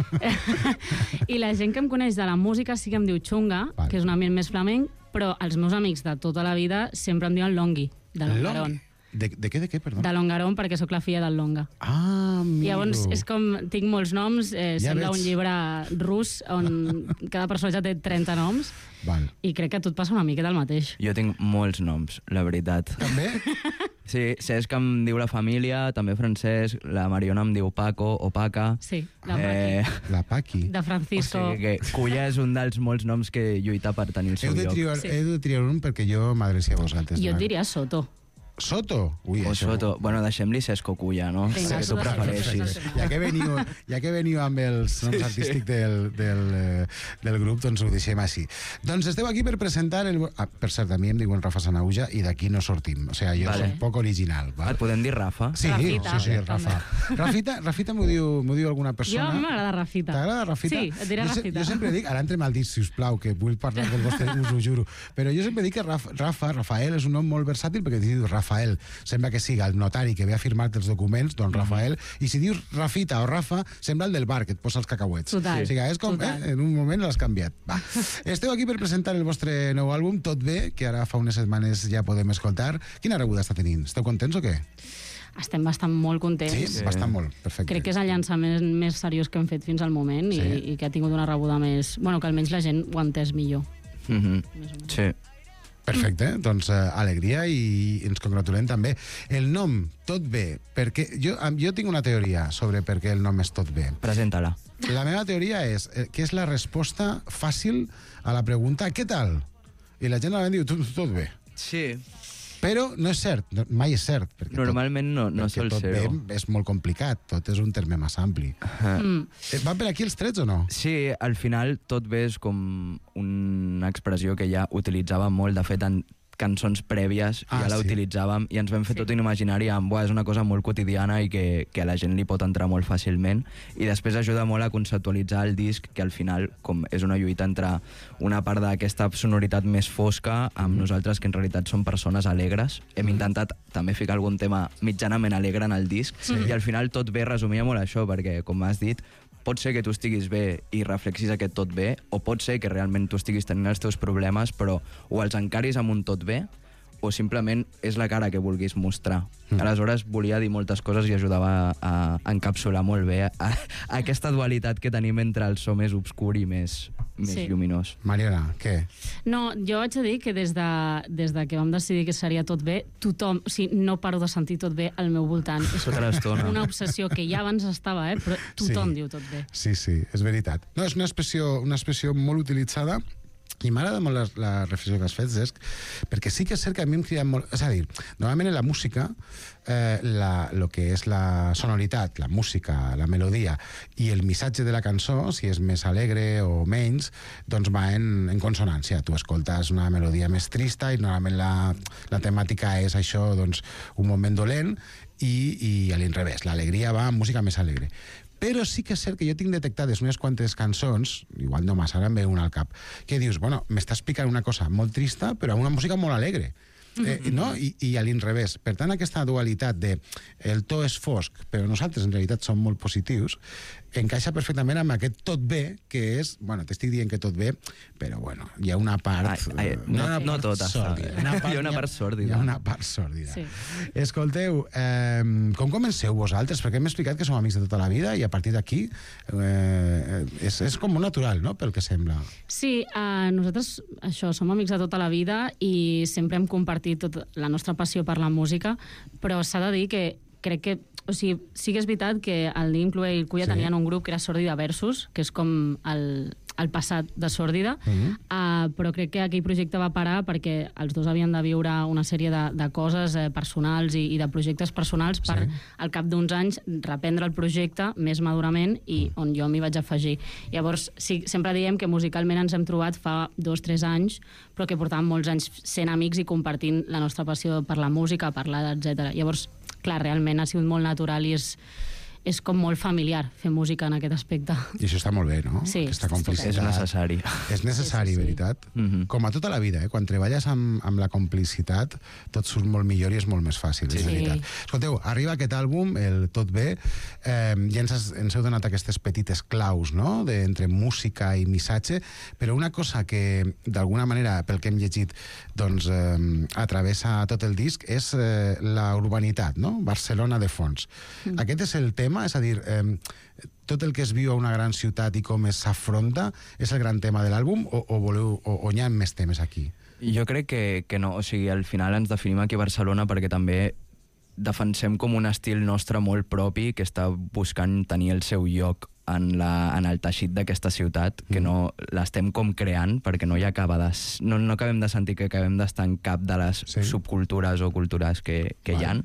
I la gent que em coneix de la música sí que em diu Xunga, que és un ambient més flamenc, però els meus amics de tota la vida sempre em diuen Longhi, de Longarón. De què, perdó? De Longarón, perquè sóc la filla del Longa. Ah, amigo. Llavors, és com... Tinc molts noms, sembla un llibre rus on cada personatge té 30 noms, i crec que a tu et passa una miqueta el mateix. Jo tinc molts noms, la veritat. També? Sí, Cesc em diu la família, també Francesc, la Mariona em diu Paco o Paca. Sí, la Paqui. La Paqui. De Francisco. O sigui que Culla és un dels molts noms que lluita per tenir el seu lloc. He de triar un perquè jo m'adrecia a vosaltres. Jo et diria Soto. Soto? Ui, o Soto. Bueno, deixem-li Cesc Oculla, no? Vinga, que tu prefereixis. Ja que veniu amb els noms artístics del grup, doncs ho deixem així. Doncs esteu aquí per presentar... Per cert, a mi em diuen Rafa Sanauja i d'aquí no sortim. O sigui, jo soc poc original. Et podem dir Rafa? Sí, Rafa. Rafita m'ho diu alguna persona. Jo a mi m'agrada Rafita. T'agrada Rafita? Sí, et diré Rafita. Jo sempre dic, ara entrem al disc, sisplau, que vull parlar del vostre, us ho juro, però jo sempre dic que Rafael és un nom molt versàtil perquè diu Rafael, sembla que siga el notari que ve a firmar-te els documents, doncs Rafael, i si dius Rafita o Rafa, sembla el del bar que et posa els cacauets. Total. O sigui, és com, en un moment l'has canviat. Va. Esteu aquí per presentar el vostre nou àlbum, Tot bé, que ara fa unes setmanes ja podem escoltar. Quina rebuda està tenint? Esteu contents o què? Estem bastant molt contents. Sí, bastant molt, perfecte. Crec que és el llançament més seriós que hem fet fins al moment i que ha tingut una rebuda més... Bueno, que almenys la gent ho ha entès millor. Sí. Perfecte, doncs alegria i ens congratulem també. El nom, Tot bé, perquè jo tinc una teoria sobre per què el nom és Tot bé. Presenta-la. La meva teoria és que és la resposta fàcil a la pregunta «Què tal?» I la gent normalment diu «Tot bé». Sí. Però no és cert, mai és cert. Normalment no sol ser-ho. Tot bé és molt complicat, tot és un terme massa ampli. Van per aquí els trets o no? Sí, al final tot bé és com una expressió que ja utilitzàvem molt, de fet, en cançons prèvies ja la utilitzàvem i ens vam fer tot un imaginari amb és una cosa molt quotidiana i que a la gent li pot entrar molt fàcilment, i després ajuda molt a conceptualitzar el disc, que al final com és una lluita entre una part d'aquesta sonoritat més fosca amb nosaltres, que en realitat som persones alegres. Hem intentat també ficar algun tema mitjanament alegre en el disc i al final Tot bé resumia molt això, perquè com has dit, pot ser que tu estiguis bé i reflexis aquest tot bé, o pot ser que realment tu estiguis tenint els teus problemes, però o els encaris amb un tot bé, o simplement és la cara que vulguis mostrar. Aleshores, volia dir moltes coses i ajudava a encapsular molt bé aquesta dualitat que tenim entre el so més obscur i més lluminós. Mariona, què? No, jo haig de dir que des de que vam decidir que seria Tot bé, tothom, o sigui, no paro de sentir Tot bé al meu voltant. És una obsessió que ja abans estava, però tothom diu Tot bé. Sí, és veritat. No, és una expressió molt utilitzada. I m'agrada molt la reflexió que has fet, Cesc, perquè sí que és cert que a mi em crida molt... És a dir, normalment en la música, el que és la sonoritat, la música, la melodia i el missatge de la cançó, si és més alegre o menys, doncs va en consonància. Tu escoltes una melodia més trista i normalment la temàtica és això, doncs, un moment dolent, i a l'inrevés, l'alegria va amb música més alegre. Però sí que és cert que jo tinc detectades unes quantes cançons, igual no massa, ara em ve una al cap, que dius, bueno, m'estàs explicant una cosa molt trista, però amb una música molt alegre. No? I a l'inrevés. Per tant, aquesta dualitat de el to és fosc, però nosaltres en realitat som molt positius, encaixa perfectament amb aquest tot bé, que és, bueno, t'estic dient que tot bé, però bueno, hi ha una part... No tot està bé. Hi ha una part sòrdida. Hi ha una part sòrdida. Escolteu, com comenceu vosaltres? Perquè hem explicat que som amics de tota la vida i a partir d'aquí és com molt natural, no?, pel que sembla. Sí, nosaltres això, som amics de tota la vida i sempre hem compartit tota la nostra passió per la música, però s'ha de dir que crec que, o sigui, sí que és veritat que el Nim Clué i el Culla tenien un grup que era Sòrdida Versus, que és com el passat de Sòrdida, però crec que aquell projecte va parar perquè els dos havien de viure una sèrie de coses personals i de projectes personals per, al cap d'uns anys, reprendre el projecte més madurament i on jo m'hi vaig afegir. Llavors, sí, sempre diem que musicalment ens hem trobat fa 2-3 anys, però que portàvem molts anys sent amics i compartint la nostra passió per la música, parlar, etc. Llavors, clar, realment ha sigut molt natural i és com molt familiar fer música en aquest aspecte. I això està molt bé, no? Sí, aquesta complicitat. És necessari. És necessari, veritat. Com a tota la vida, quan treballes amb la complicitat, tot surt molt millor i és molt més fàcil, és veritat. Escolteu, arriba aquest àlbum, el Tot bé, ja ens heu donat aquestes petites claus, no?, entre música i missatge, però una cosa que, d'alguna manera, pel que hem llegit, doncs, atravessa tot el disc és la urbanitat, no? Barcelona de fons. Aquest és el tema, és a dir, tot el que es viu a una gran ciutat i com s'afronta és el gran tema de l'àlbum o hi ha més temes aquí? Jo crec que no, o sigui, al final ens definim aquí a Barcelona perquè també defensem com un estil nostre molt propi que està buscant tenir el seu lloc en el teixit d'aquesta ciutat, que no l'estem com creant, perquè no hi acaba no acabem de sentir que acabem d'estar en cap de les subcultures o cultures que hi ha.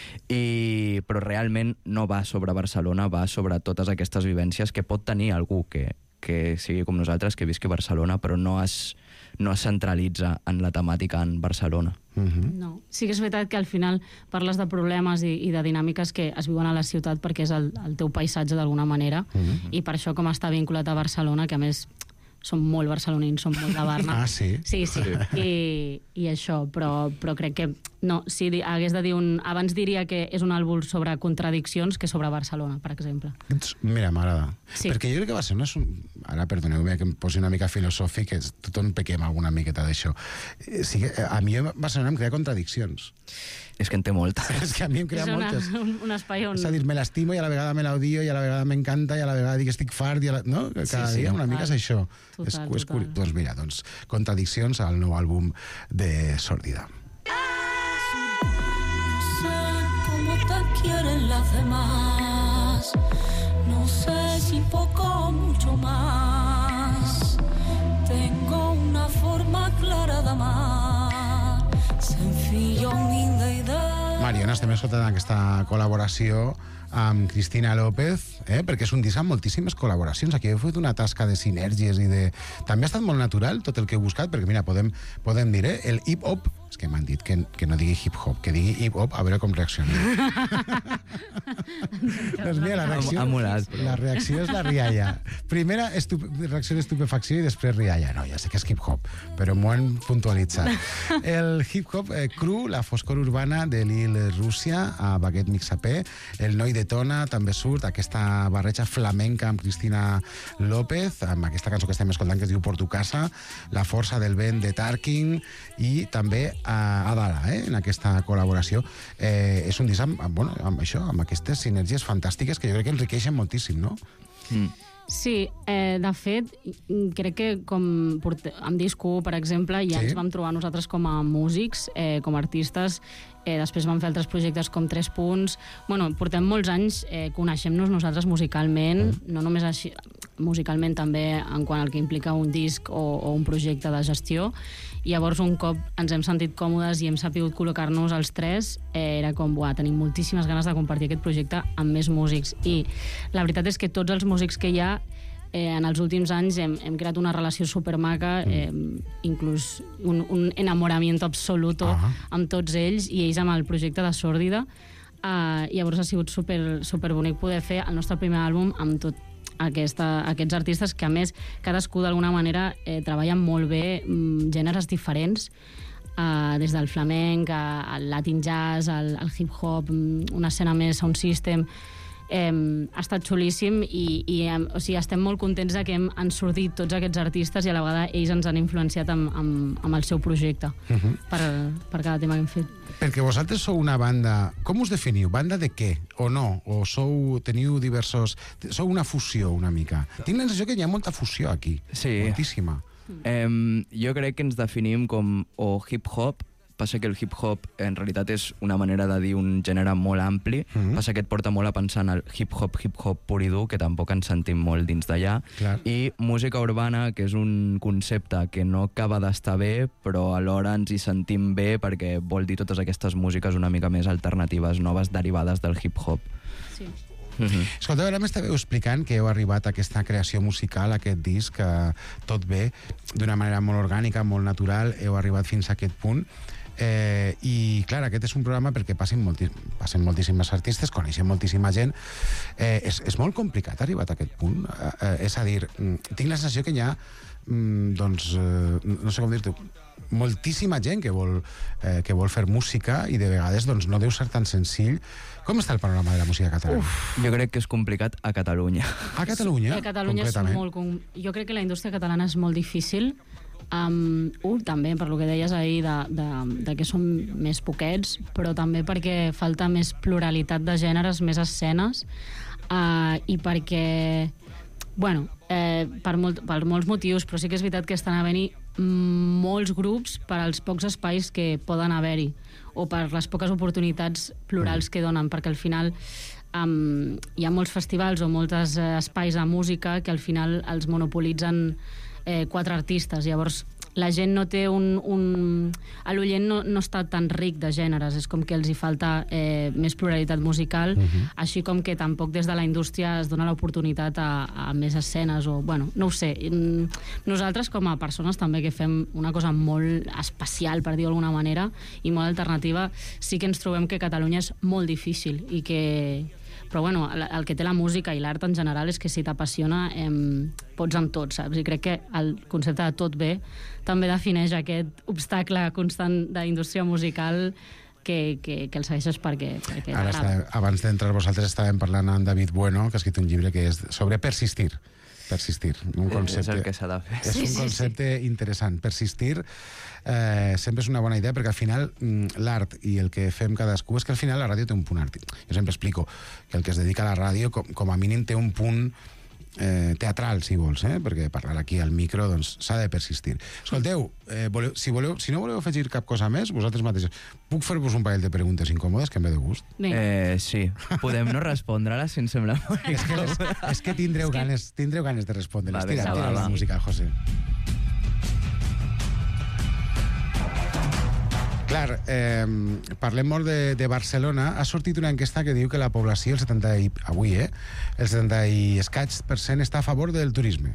Però realment no va sobre Barcelona, va sobre totes aquestes vivències que pot tenir algú que sigui com nosaltres, que visqui a Barcelona, però no es centralitza en la temàtica en Barcelona. No. Sí que és veritat que al final parles de problemes i de dinàmiques que es viuen a la ciutat perquè és el teu paisatge d'alguna manera i per això com està vinculat a Barcelona, que a més som molt barcelonins, som molt de Barna. Ah, sí? Sí. I això, però crec que no, si hagués de dir abans diria que és un àlbum sobre contradiccions que sobre Barcelona, per exemple. Mira, m'agrada. Perquè jo crec que Barcelona és ara, perdoneu-me que em posi una mica filosòfic, que tothom pequem alguna miqueta d'això. A mi Barcelona em crea contradiccions. És que en té moltes. És que a mi em crea moltes. Un espai on... És a dir, me l'estimo i a la vegada me l'odio i a la vegada m'encanta i a la vegada dic que estic fart no? Cada dia una mica és això. Total. Doncs mira, contradiccions al nou àlbum de Sòrdida. Sé cómo te quieren las demás. No sé si poco o mucho más. Tengo una forma clara de amar. Sencillo, humilde y de... Mariona, estem escoltant aquesta col·laboració amb Cristina López, perquè és un disc amb moltíssimes col·laboracions. Aquí heu fet una tasca de sinergies i de... També ha estat molt natural tot el que he buscat, perquè mira, podem dir, el hip-hop, és que m'han dit que no digui hip-hop, que digui hip-hop, a veure com reacciona. Doncs mira, la reacció és la rialla. Primera reacció d'estupefacció i després rialla. No, ja sé que és hip-hop, però m'ho han puntualitzat. El hip-hop cru, la foscor urbana de Lil Rússia a Baguette Mixapé, el Noi de Tona també surt, aquesta barreja flamenca amb Cristina López, amb aquesta cançó que estem escoltant que es diu Por tu casa, la força del vent de Tarkin i també Adala, en aquesta col·laboració. És un disc amb això, amb aquestes sinergies fantàstiques que jo crec que enriqueixen moltíssim, no? Sí, de fet, crec que amb Disc 1, per exemple, ja ens vam trobar nosaltres com a músics, com a artistes, després vam fer altres projectes com 3 punts. Bueno, portem molts anys coneixem-nos nosaltres musicalment, no només així, musicalment també en quant al que implica un disc o un projecte de gestió. I llavors un cop ens hem sentit còmodes i hem sapigut col·locar-nos els 3, era com, tenim moltíssimes ganes de compartir aquest projecte amb més músics. I la veritat és que tots els músics que hi ha en els últims anys hem creat una relació supermaca, inclús un enamoramiento absoluto amb tots ells i ells amb el projecte de Sòrdida. Llavors ha sigut super bonic poder fer el nostre primer àlbum amb tot aquests artistes que, a més, cadascú d'alguna manera treballen molt bé gèneres diferents, des del flamenc al latin jazz, al hip-hop, una escena més sound system. Ha estat xulíssim i estem molt contents que han sortit tots aquests artistes i a la vegada ells ens han influenciat amb el seu projecte per cada tema que hem fet. Perquè vosaltres sou una banda... Com us definiu? Banda de què? O no? O teniu diversos... Sou una fusió, una mica. Tinc la sensació que hi ha molta fusió aquí. Sí. Moltíssima. Jo crec que ens definim com o hip-hop, passa que el hip-hop en realitat és una manera de dir un gènere molt ampli, passa que et porta molt a pensar en el hip-hop pur i dur, que tampoc ens sentim molt dins d'allà, i música urbana, que és un concepte que no acaba d'estar bé, però alhora ens hi sentim bé perquè vol dir totes aquestes músiques una mica més alternatives, noves derivades del hip-hop. Sí. Escolteu, ara m'estàveu explicant que heu arribat a aquesta creació musical, a aquest disc, tot bé, d'una manera molt orgànica, molt natural, heu arribat fins a aquest punt. I, clar, aquest és un programa perquè passen moltíssimes artistes, coneixen moltíssima gent. És molt complicat arribar a aquest punt. És a dir, tinc la sensació que hi ha, doncs, no sé com dir-t'ho, moltíssima gent que vol fer música i de vegades doncs, no deu ser tan senzill. Com està el panorama de la música catalana? Jo crec que és complicat a Catalunya. A Catalunya? A Catalunya és molt... Jo crec que la indústria catalana és molt difícil. També per lo que deies ahir de que som més poquets, però també perquè falta més pluralitat de gèneres, més escenes, i perquè, bueno, per molts motius, però sí que és veritat que estan havent-hi molts grups per als pocs espais que poden haver-hi, o per les poques oportunitats plurals que donen, perquè al final hi ha molts festivals o molts espais de música que al final els monopolitzen 4 artistes. Llavors la gent no té l'oient no està tan ric de gèneres, és com que els hi falta més pluralitat musical, així com que tampoc des de la indústria es dona l'oportunitat a més escenes, o, bueno, no ho sé. Nosaltres com a persones també que fem una cosa molt especial, per dir-ho d'alguna manera, i molt alternativa, sí que ens trobem que Catalunya és molt difícil i que... Però bueno, el que té la música i l'art en general és que si t'apassiona pots amb tot, saps? I crec que el concepte de tot bé també defineix aquest obstacle constant d'indústria musical que el segueixes perquè ara, abans d'entrar vosaltres estàvem parlant amb David Bueno, que ha escrit un llibre que és sobre persistir, un concepte, és el que s'ha de fer. És un concepte interessant. Persistir sempre és una bona idea, perquè al final l'art i el que fem cadascú és que al final la ràdio té un punt artístic. Jo sempre explico que el que es dedica a la ràdio com a mínim té un punt teatral, si vols, perquè parlar aquí al micro doncs s'ha de persistir. Escolteu, si no voleu afegir cap cosa més, vosaltres mateixos, puc fer-vos un parell de preguntes incòmodes que em ve de gust? Sí, podem no respondre-les si em sembla molt incòmode. És que tindreu ganes de respondre-les. Tira la música, José. Clar, parlem molt de Barcelona. Ha sortit una enquesta que diu que la població, el 70 i escaig% està a favor del turisme.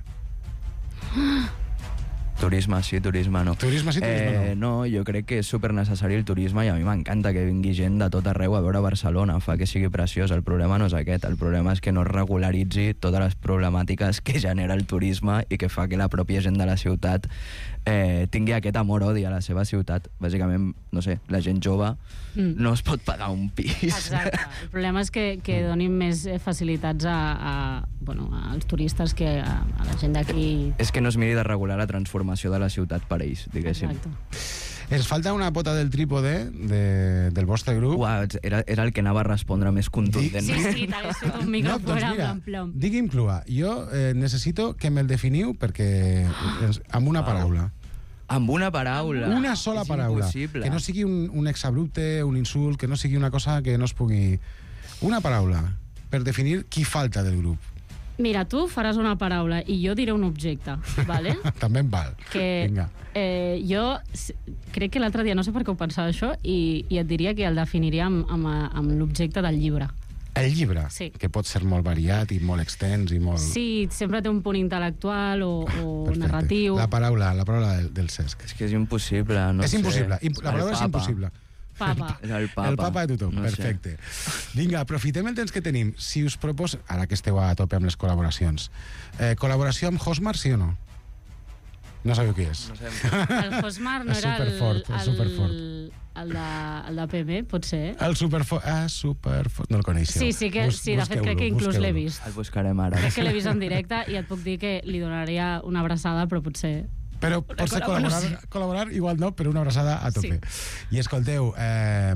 Turisme sí, turisme no. Turisme sí, turisme no. No, jo crec que és supernecessari el turisme i a mi m'encanta que vingui gent de tot arreu a veure Barcelona, fa que sigui preciós. El problema no és aquest, el problema és que no es regularitzi totes les problemàtiques que genera el turisme i que fa que la pròpia gent de la ciutat tingui aquest amor-odi a la seva ciutat. Bàsicament, no sé, la gent jove no es pot pagar un pis. Exacte. El problema és que donin més facilitats als turistes que a la gent d'aquí. És que no es miri de regular la transformació de la ciutat per ells, diguéssim. Exacte. Ens falta una pota del trípode del vostre grup. Era el que anava a respondre més contundent. Sí, t'hagués fet un microfon amb plom. Digui'm clua, jo necessito que me'l definiu amb una paraula. Amb una paraula? Una sola paraula. Impossible. Que no sigui un exabrupte, un insult, que no sigui una cosa que no es pugui... Una paraula per definir qui falta del grup. Mira, tu faràs una paraula i jo diré un objecte, ¿vale? També em val. Vinga. Jo crec que l'altre dia, no sé per què ho pensava això, i et diria que el definiria amb l'objecte del llibre. El llibre, sí. Que pot ser molt variat i molt extens i molt... Sí, sempre té un punt intel·lectual o narratiu. La paraula del Cesc. És que és impossible, no sé. És impossible, la paraula és impossible. Papa. El papa. El papa de tothom, no perfecte. Vinga, aprofitem el temps que tenim. Si us propos, ara que esteu a tope amb les col·laboracions, col·laboració amb Hosmar, sí o no? No sabeu qui és. No sé. El Hosmar no era el de PB, pot ser? El Superfort. Superfort. No el coneixeu. Sí, de fet crec que inclús l'he vist. El buscarem ara. Crec que l'he vist en directe i et puc dir que li donaria una abraçada, però potser... Però potser col·laborar igual no, però una abraçada a tope. Sí. I escolteu,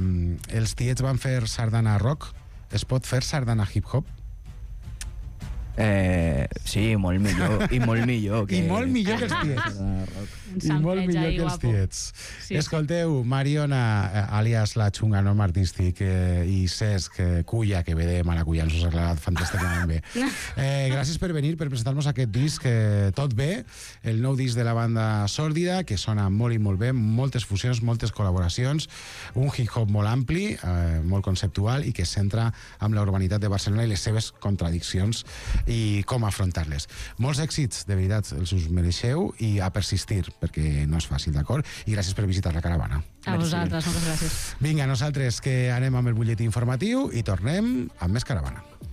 els tiets van fer sardana rock, es pot fer sardana hip-hop? Sí, molt millor. I molt millor. I molt millor que els tiets. I molt millor que els tiets. Escolteu, Mariona, àlies la xunga nom artístic, i Cesc Culla, que ve de Maracuya, ens ho has aclarat fantàsticament bé. Gràcies per venir, per presentar-nos aquest disc, Tot bé, el nou disc de la banda Sòrdida, que sona molt i molt bé, moltes fusions, moltes col·laboracions, un hip-hop molt ampli, molt conceptual, i que es centra en la urbanitat de Barcelona i les seves contradiccions i com afrontar-les. Molts èxits, de veritat, els us mereixeu, i a persistir, perquè no és fàcil, d'acord? I gràcies per visitar la caravana. A vosaltres, moltes gràcies. Vinga, nosaltres que anem amb el butlletí informatiu i tornem amb més caravana.